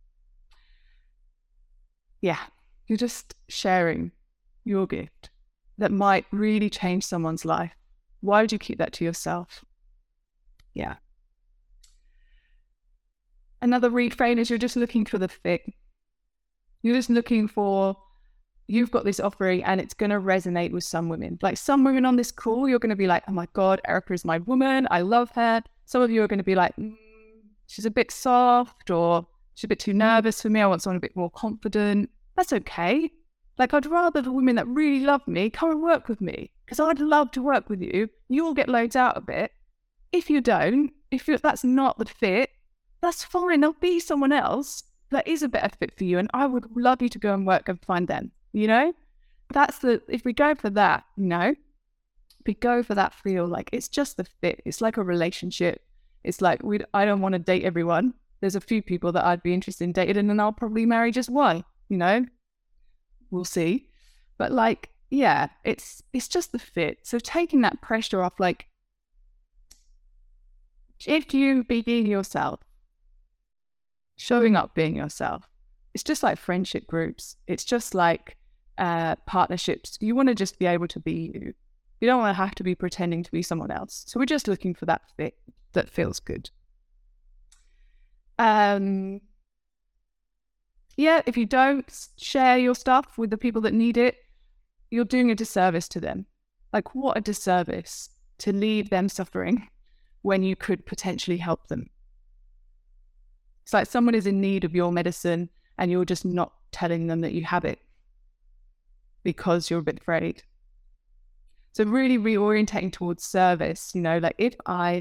S1: Yeah, you're just sharing your gift that might really change someone's life. Why would you keep that to yourself? Yeah. Another reframe is you're just looking for the fit. You're just looking for, you've got this offering and it's going to resonate with some women. Like some women on this call, you're going to be like, oh my God, Erica is my woman. I love her. Some of you are going to be like, she's a bit soft, or she's a bit too nervous for me. I want someone a bit more confident. That's okay. Like, I'd rather the women that really love me come and work with me, because I'd love to work with you. You'll get loads out of it. If you don't, that's not the fit, that's fine. There'll be someone else that is a better fit for you, and I would love you to go and work and find them. If we go for that, we go for that feel, like it's just the fit. It's like a relationship. It's like, I don't want to date everyone. There's a few people that I'd be interested in dating, and I'll probably marry just one, we'll see. But it's just the fit. So taking that pressure off, like, if you be being yourself, showing up being yourself, it's just like friendship groups. It's just like partnerships. You want to just be able to be you. You don't want to have to be pretending to be someone else. So we're just looking for that fit that feels good. If you don't share your stuff with the people that need it, you're doing a disservice to them. Like, what a disservice to leave them suffering when you could potentially help them. It's like someone is in need of your medicine and you're just not telling them that you have it because you're a bit afraid. So really reorientating towards service, like if I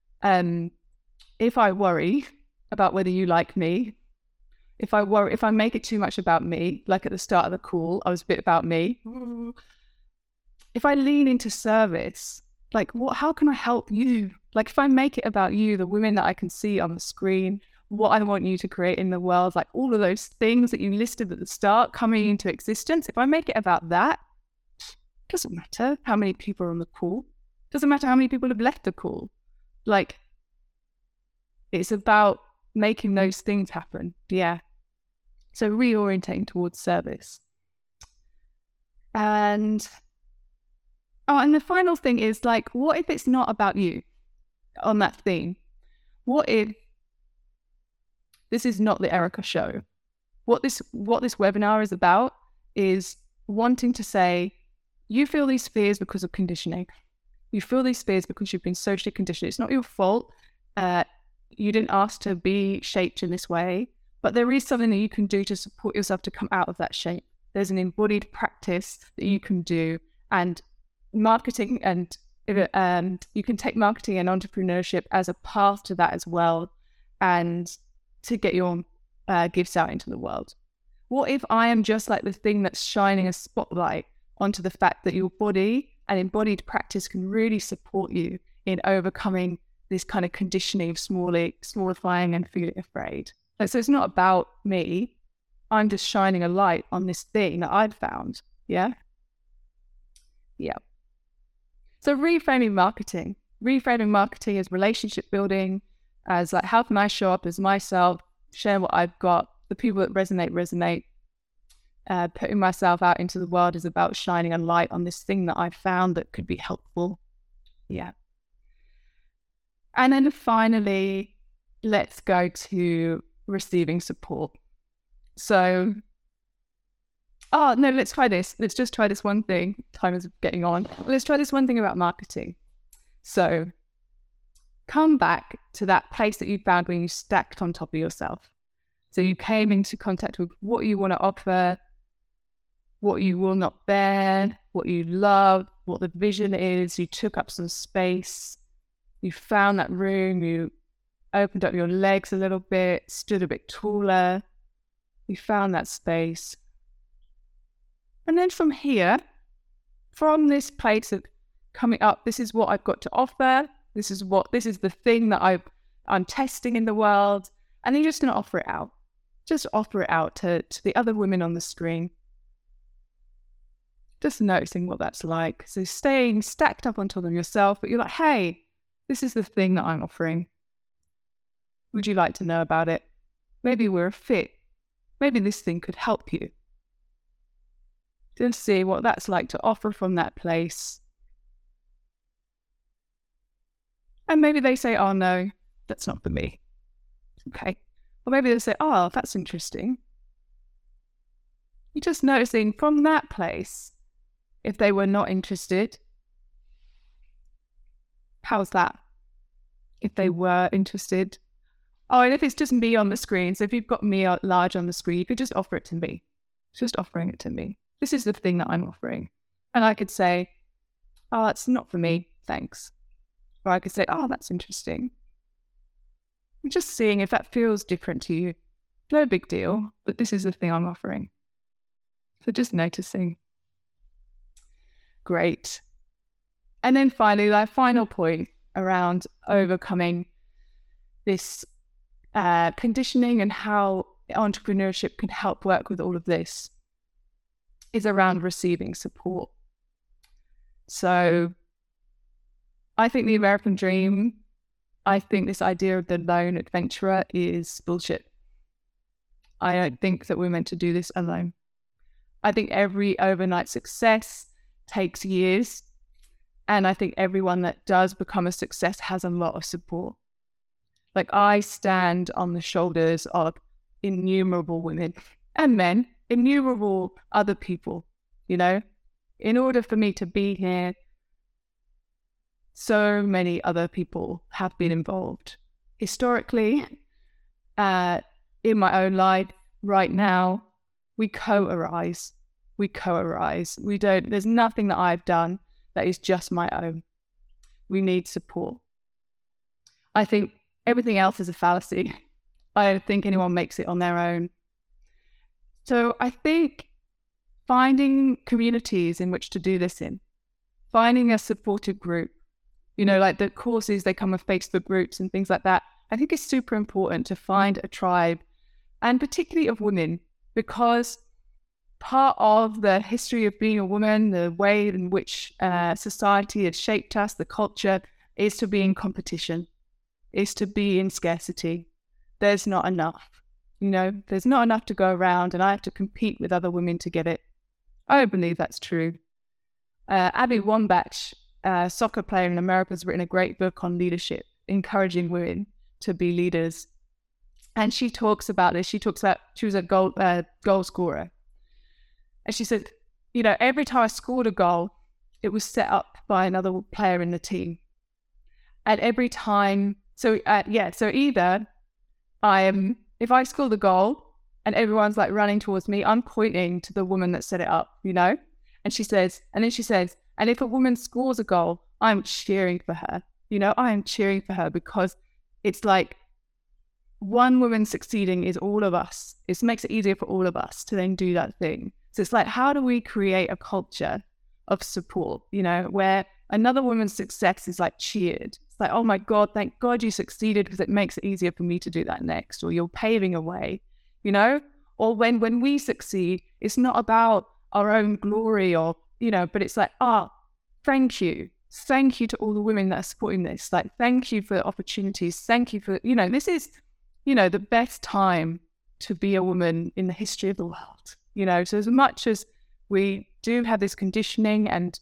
S1: worry about whether you like me, if I make it too much about me, like at the start of the call, I was a bit about me. If I lean into service, like how can I help you? Like if I make it about you, the women that I can see on the screen, what I want you to create in the world, like all of those things that you listed at the start coming into existence, if I make it about that, doesn't matter how many people are on the call. Doesn't matter how many people have left the call. Like, it's about making those things happen. Yeah. So reorientating towards service. And the final thing is, like, what if it's not about you on that theme? What if this is not the Erica show? What this webinar is about is wanting to say, you feel these fears because of conditioning. You feel these fears because you've been socially conditioned. It's not your fault. You didn't ask to be shaped in this way, but there is something that you can do to support yourself to come out of that shape. There's an embodied practice that you can do, and marketing, and you can take marketing and entrepreneurship as a path to that as well, and to get your gifts out into the world. What if I am just like the thing that's shining a spotlight onto the fact that your body and embodied practice can really support you in overcoming this kind of conditioning of smallifying and feeling afraid. Like, so it's not about me. I'm just shining a light on this thing that I've found. Yeah. Yeah. So reframing marketing is relationship building, as like, how can I show up as myself, share what I've got, the people that resonate. putting myself out into the world is about shining a light on this thing that I found that could be helpful. Yeah. And then finally, let's go to receiving support. So, let's try this. Let's just try this one thing. Time is getting on. Let's try this one thing about marketing. So, come back to that place that you found when you stacked on top of yourself. So you came into contact with what you want to offer, what you will not bear, what you love, what the vision is. You took up some space. You found that room. You opened up your legs a little bit, stood a bit taller. You found that space. And then from here, from this place of coming up, this is what I've got to offer. This is the thing that I'm testing in the world. And then you're just going to offer it out. Just offer it out to the other women on the screen. Just noticing what that's like. So staying stacked up on top of yourself, but you're like, hey, this is the thing that I'm offering. Would you like to know about it? Maybe we're a fit. Maybe this thing could help you. Just see what that's like to offer from that place. And maybe they say, oh no, that's not for me. Okay. Or maybe they say, oh, that's interesting. You're just noticing from that place, if they were not interested, how's that? If they were interested. Oh, and if it's just me on the screen, so if you've got me large on the screen, you could just offer it to me. Just offering it to me. This is the thing that I'm offering. And I could say, oh, that's not for me, thanks. Or I could say, oh, that's interesting. I'm just seeing if that feels different to you. No big deal, but this is the thing I'm offering. So just noticing. Great. And then finally, that final point around overcoming this conditioning and how entrepreneurship can help work with all of this is around receiving support. So I think the American dream, I think this idea of the lone adventurer is bullshit. I don't think that we're meant to do this alone. I think every overnight success takes years. And I think everyone that does become a success has a lot of support. Like I stand on the shoulders of innumerable women and men, innumerable other people, you know, in order for me to be here, so many other people have been involved historically, in my own life right now. We co-arise. There's nothing that I've done that is just my own. We need support. I think everything else is a fallacy. I don't think anyone makes it on their own. So I think finding communities in which to do this in, finding a supportive group, you know, like the courses, they come with Facebook groups and things like that. I think it's super important to find a tribe, and particularly of women, because part of the history of being a woman, the way in which society has shaped us, the culture, is to be in competition, is to be in scarcity. There's not enough, you know, there's not enough to go around, and I have to compete with other women to get it. I don't believe that's true. Abby Wambach, a soccer player in America, has written a great book on leadership, encouraging women to be leaders. And she talks about this. She was a goal scorer. And she said, you know, every time I scored a goal, it was set up by another player in the team. And every time, so either if I score the goal and everyone's like running towards me, I'm pointing to the woman that set it up, you know? And then she says, and if a woman scores a goal, I'm cheering for her. You know, I am cheering for her because it's like one woman succeeding is all of us. It makes it easier for all of us to then do that thing. So it's like, how do we create a culture of support, you know, where another woman's success is like cheered? It's like, oh my God, thank God you succeeded because it makes it easier for me to do that next, or you're paving a way, you know? Or when we succeed, it's not about our own glory or, you know, but it's like, thank you. Thank you to all the women that are supporting this. Like, thank you for the opportunities. Thank you for, you know, this is, you know, the best time to be a woman in the history of the world. you know. So as much as we do have this conditioning and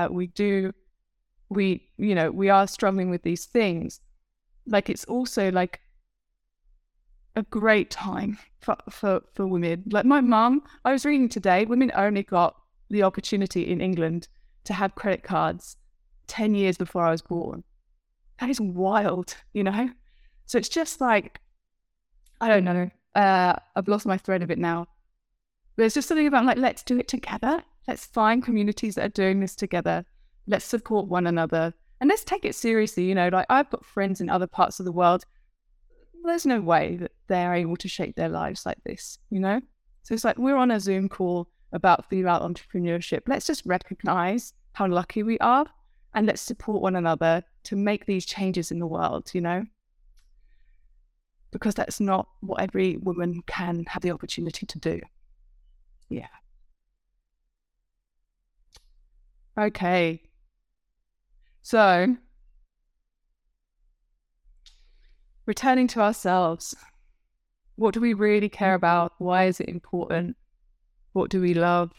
S1: we are struggling with these things, like it's also like a great time for women. Like my mum, I was reading today, women only got the opportunity in England to have credit cards 10 years before I was born. That is wild, you know? So it's just like, I don't know. I've lost my thread a bit now. But it's just something about like, let's do it together. Let's find communities that are doing this together. Let's support one another. And let's take it seriously. You know, like I've got friends in other parts of the world. There's no way that they're able to shape their lives like this, you know? So it's like, we're on a Zoom call about female entrepreneurship. Let's just recognize how lucky we are and let's support one another to make these changes in the world, you know? Because that's not what every woman can have the opportunity to do. Yeah. Okay. So, returning to ourselves. What do we really care about? Why is it important? What do we love?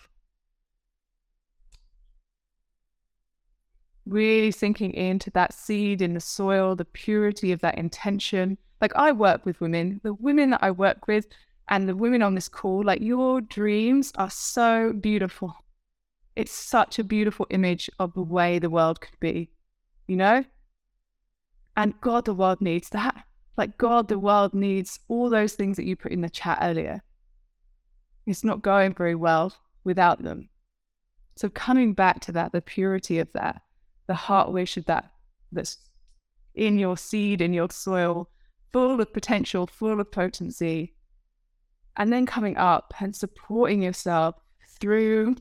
S1: Really sinking into that seed in the soil, the purity of that intention. Like I work with women, the women that I work with and the women on this call, like your dreams are so beautiful. It's such a beautiful image of the way the world could be, you know? And God, the world needs that. Like God, the world needs all those things that you put in the chat earlier. It's not going very well without them. So coming back to that, the purity of that, the heart wish of that, that's in your seed, in your soil, full of potential, full of potency, and then coming up and supporting yourself through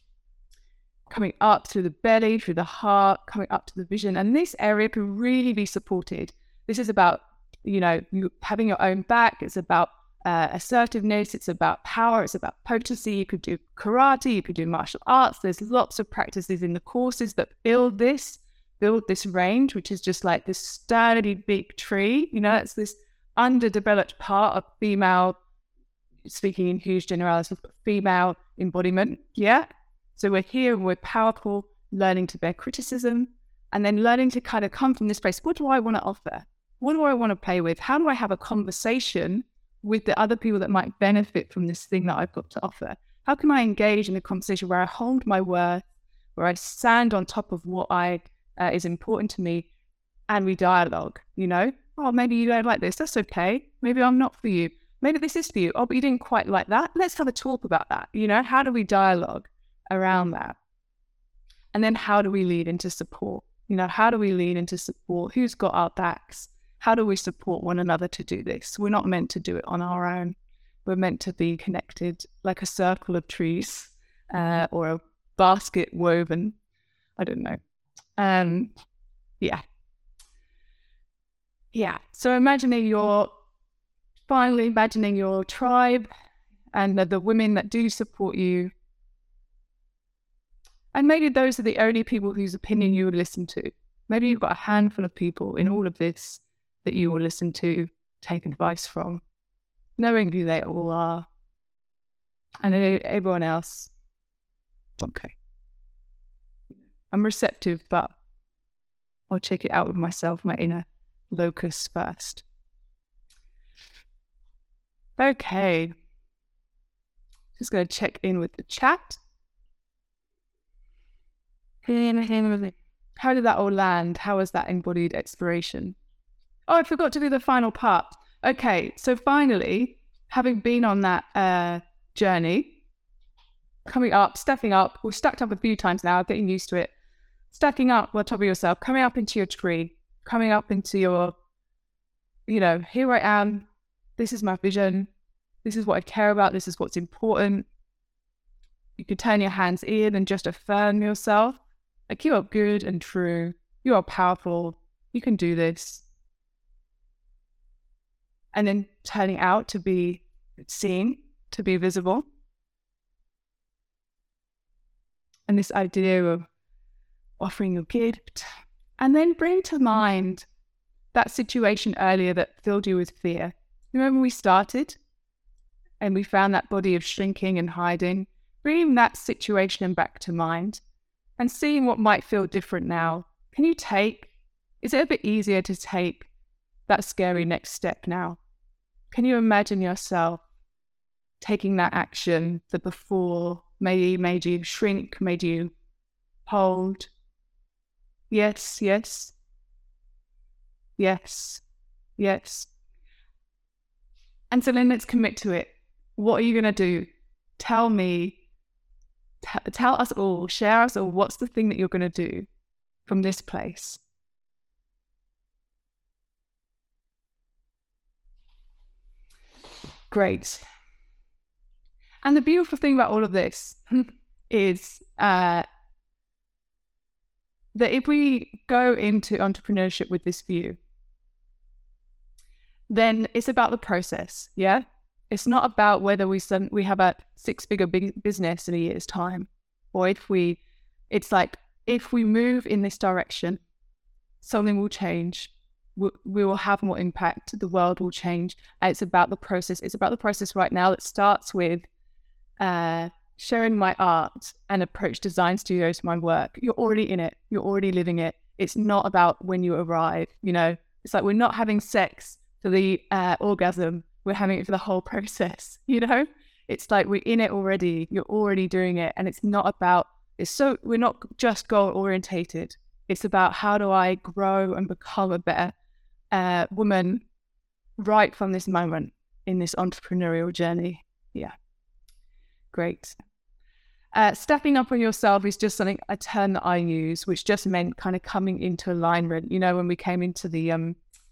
S1: coming up through the belly, through the heart, coming up to the vision. And this area can really be supported. This is about, you know, you having your own back. It's about assertiveness. It's about power. It's about potency. You could do karate. You could do martial arts. There's lots of practices in the courses that build this range, which is just like this sturdy big tree. You know, it's this underdeveloped part of female, speaking in huge generalities, female embodiment. Yeah. So we're here and we're powerful, learning to bear criticism, and then learning to kind of come from this place. What do I want to offer? What do I want to play with? How do I have a conversation with the other people that might benefit from this thing that I've got to offer? How can I engage in a conversation where I hold my worth, where I stand on top of what is important to me, and we dialogue, you know? Oh, maybe you don't like this. That's okay. Maybe I'm not for you. Maybe this is for you. Oh, but you didn't quite like that. Let's have a talk about that. You know, how do we dialogue around that? And then how do we lead into support? You know, how do we lead into support? Who's got our backs? How do we support one another to do this? We're not meant to do it on our own. We're meant to be connected like a circle of trees or a basket woven. I don't know. Yeah. So imagining your tribe and the women that do support you. And maybe those are the only people whose opinion you would listen to. Maybe you've got a handful of people in all of this that you will listen to, take advice from, knowing who they all are. And everyone else, okay. I'm receptive, but I'll check it out with myself, my inner locus first. Okay. Just going to check in with the chat. How did that all land? How was that embodied exploration? Oh, I forgot to do the final part. Okay, so finally, having been on that journey, coming up, stepping up, we've stacked up a few times now, getting used to it. Stacking up on top of yourself, coming up into your tree, coming up into your, you know, here I am, this is my vision, this is what I care about, this is what's important. You can turn your hands in and just affirm yourself. Like, you are good and true. You are powerful. You can do this. And then turning out to be seen, to be visible. And this idea of offering your gift. And then bring to mind that situation earlier that filled you with fear. Remember when we started? and we found that body of shrinking and hiding, bringing that situation back to mind and seeing what might feel different now. Is it a bit easier to take that scary next step now? Can you imagine yourself taking that action that before maybe made you shrink, made you hold? Yes, yes, yes, yes. And so then let's commit to it. What are you going to do? Tell me, tell us all, share us all, what's the thing that you're going to do from this place? Great. And the beautiful thing about all of this is that if we go into entrepreneurship with this view, then it's about the process, yeah? It's not about whether we have a six-figure business in a year's time, or if we move in this direction, something will change. We will have more impact. The world will change. And it's about the process. It's about the process right now that starts with sharing my art and approach design studio to my work. You're already in it. You're already living it. It's not about when you arrive. It's like we're not having sex for the orgasm. We're having it for the whole process. It's like we're in it already. You're already doing it, and we're not just goal orientated. It's about how do I grow and become a better woman right from this moment in this entrepreneurial journey. Yeah, great. Stepping up on yourself is just a term that I use, which just meant kind of coming into alignment. When we came into the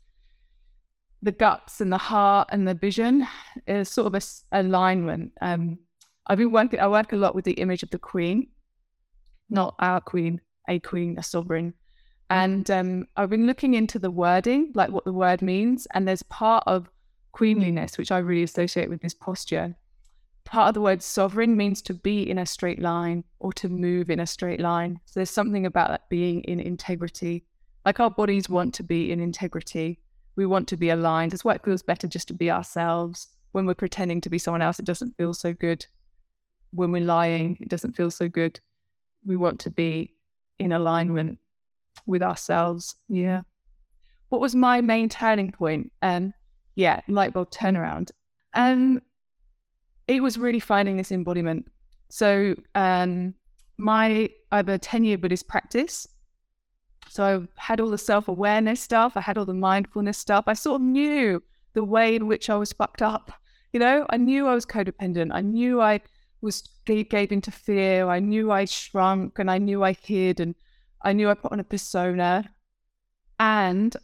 S1: guts and the heart and the vision, is sort of a alignment. I work a lot with the image of the queen, not our queen, a queen, a sovereign. And I've been looking into the wording, like what the word means. And there's part of queenliness, which I really associate with this posture. Part of the word sovereign means to be in a straight line or to move in a straight line. So there's something about that being in integrity. Like our bodies want to be in integrity. We want to be aligned. It's why it feels better just to be ourselves. When we're pretending to be someone else, it doesn't feel so good. When we're lying, it doesn't feel so good. We want to be in alignment with ourselves. Yeah. What was my main turning point? Light bulb turnaround. It was really finding this embodiment. So I have a 10-year Buddhist practice. So I had all the self-awareness stuff. I had all the mindfulness stuff. I sort of knew the way in which I was fucked up. I knew I was codependent. I knew I gave into fear. I knew I shrunk, and I knew I hid, and I knew I put on a persona. And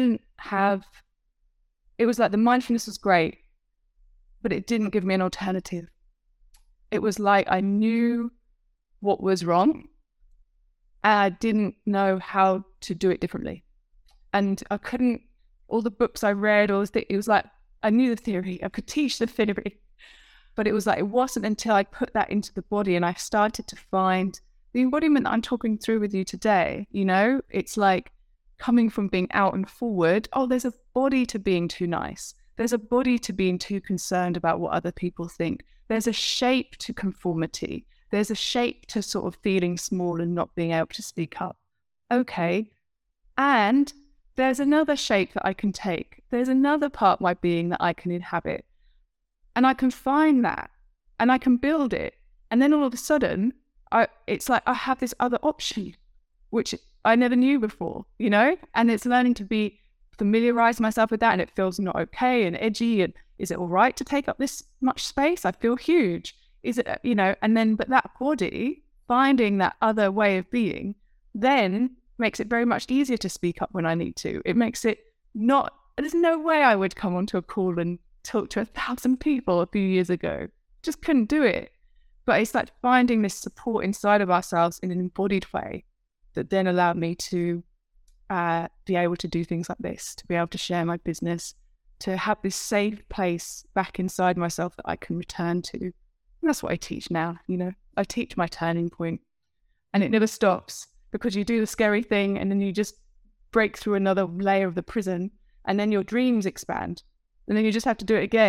S1: it was like the mindfulness was great, but it didn't give me an alternative. It was like I knew what was wrong, and I didn't know how to do it differently. And I couldn't, all the books I read, it was like, I knew the theory, I could teach the theory, but it was like, it wasn't until I put that into the body and I started to find the embodiment that I'm talking through with you today. It's like coming from being out and forward. Oh, there's a body to being too nice. There's a body to being too concerned about what other people think. There's a shape to conformity. There's a shape to sort of feeling small and not being able to speak up. Okay. And there's another shape that I can take. There's another part of my being that I can inhabit. And I can find that and I can build it. And then all of a sudden, it's like I have this other option, which I never knew before, and it's learning to familiarize myself with that. And it feels not okay and edgy. And is it all right to take up this much space? I feel huge. Is it, but that body, finding that other way of being, then makes it very much easier to speak up when I need to. It makes it there's no way I would come onto a call and talk to 1,000 people a few years ago. Just couldn't do it. But it's like finding this support inside of ourselves in an embodied way that then allowed me to be able to do things like this, to be able to share my business, to have this safe place back inside myself that I can return to. And that's what I teach now, I teach my turning point, and it never stops, because you do the scary thing and then you just break through another layer of the prison, and then your dreams expand, and then you just have to do it again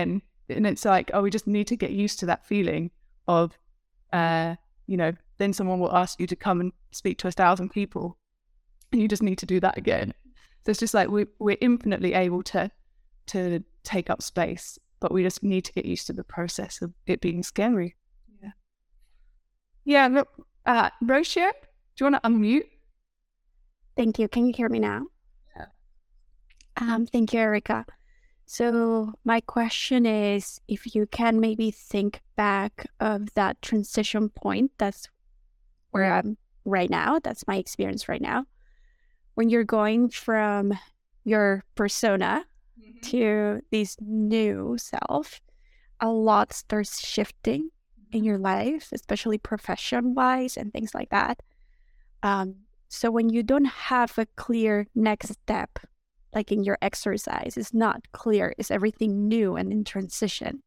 S1: And it's like, oh, we just need to get used to that feeling of, then someone will ask you to come and speak to 1,000 people, and you just need to do that again. So it's just like we're infinitely able to take up space, but we just need to get used to the process of it being scary. Yeah. Look, Roshia, do you want to unmute?
S2: Thank you. Can you hear me now?
S1: Yeah.
S2: Thank you, Erica. So my question is, if you can maybe think back of that transition point, that's where I'm right now. That's my experience right now. When you're going from your persona to this new self, a lot starts shifting in your life, especially profession-wise and things like that. So when you don't have a clear next step, like in your exercise, it's not clear, it's everything new and in transition.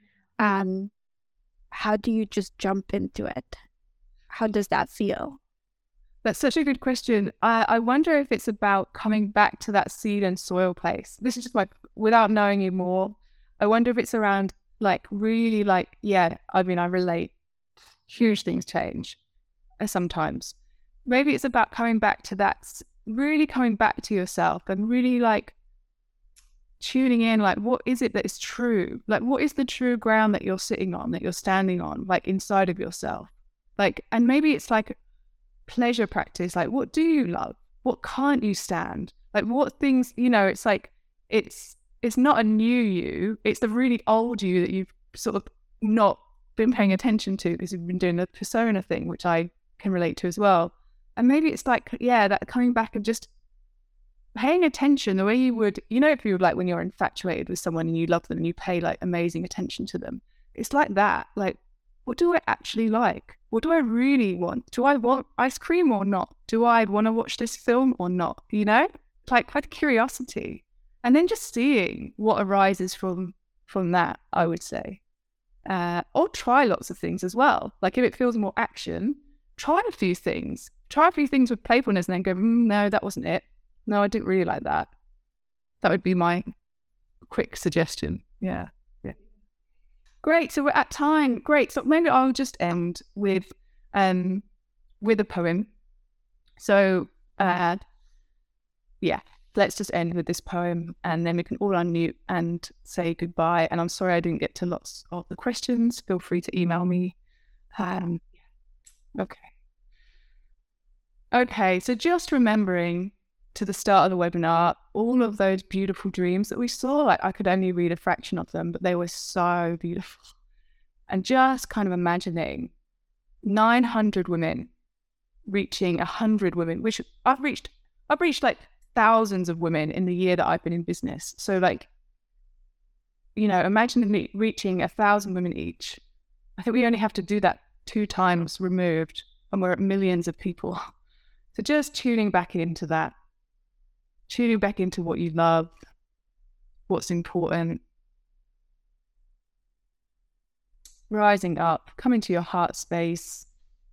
S2: How do you just jump into it? How does that feel?
S1: That's such a good question. I wonder if it's about coming back to that seed and soil place. This is just without knowing you more, I wonder if it's around really I relate. Huge things change sometimes. Maybe it's about coming back to that, really coming back to yourself and really tuning in, what is it that is true? What is the true ground that you're sitting on, that you're standing on, inside of yourself? And maybe it's pleasure practice. What do you love? What can't you stand? What things, it's not a new you, it's the really old you that you've sort of not been paying attention to because you've been doing the persona thing, which I can relate to as well. And maybe it's that coming back and just paying attention the way you would, if you when you're infatuated with someone and you love them and you pay amazing attention to them. It's like that. What do I actually like? What do I really want? Do I want ice cream or not? Do I want to watch this film or not? Had curiosity. And then just seeing what arises from that, I would say. Or try lots of things as well. If it feels more action, try a few things. Try a few things with playfulness and then go, no, that wasn't it. No, I didn't really like that. That would be my quick suggestion. Yeah. Great. So we're at time. Great. So maybe I'll just end with a poem. So let's just end with this poem and then we can all unmute and say goodbye. And I'm sorry I didn't get to lots of the questions. Feel free to email me. Okay. So just remembering to the start of the webinar, all of those beautiful dreams that we saw, I could only read a fraction of them, but they were so beautiful. And just kind of imagining 900 women reaching 100 women, which I've reached thousands of women in the year that I've been in business. So imagine me reaching 1,000 women each. I think we only have to do that 2 times removed and we're at millions of people. So just tuning back into that. Tuning back into what you love, what's important. Rising up, coming to your heart space.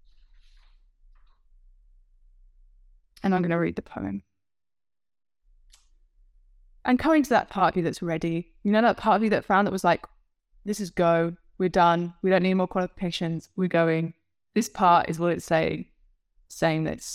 S1: And I'm going to read the poem. And coming to that part of you that's ready. That part of you that found that was this is go. We're done. We don't need more qualifications. We're going. This part is what it's saying this.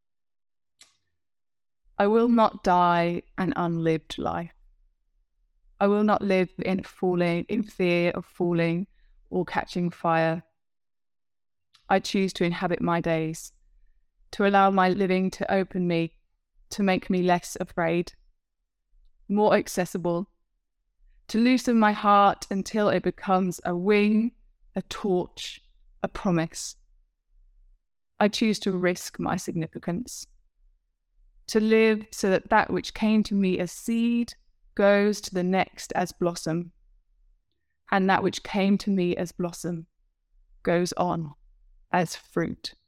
S1: I will not die an unlived life. I will not live in fear of falling or catching fire. I choose to inhabit my days, to allow my living to open me, to make me less afraid, more accessible, to loosen my heart until it becomes a wing, a torch, a promise. I choose to risk my significance, to live so that that which came to me as seed goes to the next as blossom, and that which came to me as blossom goes on as fruit.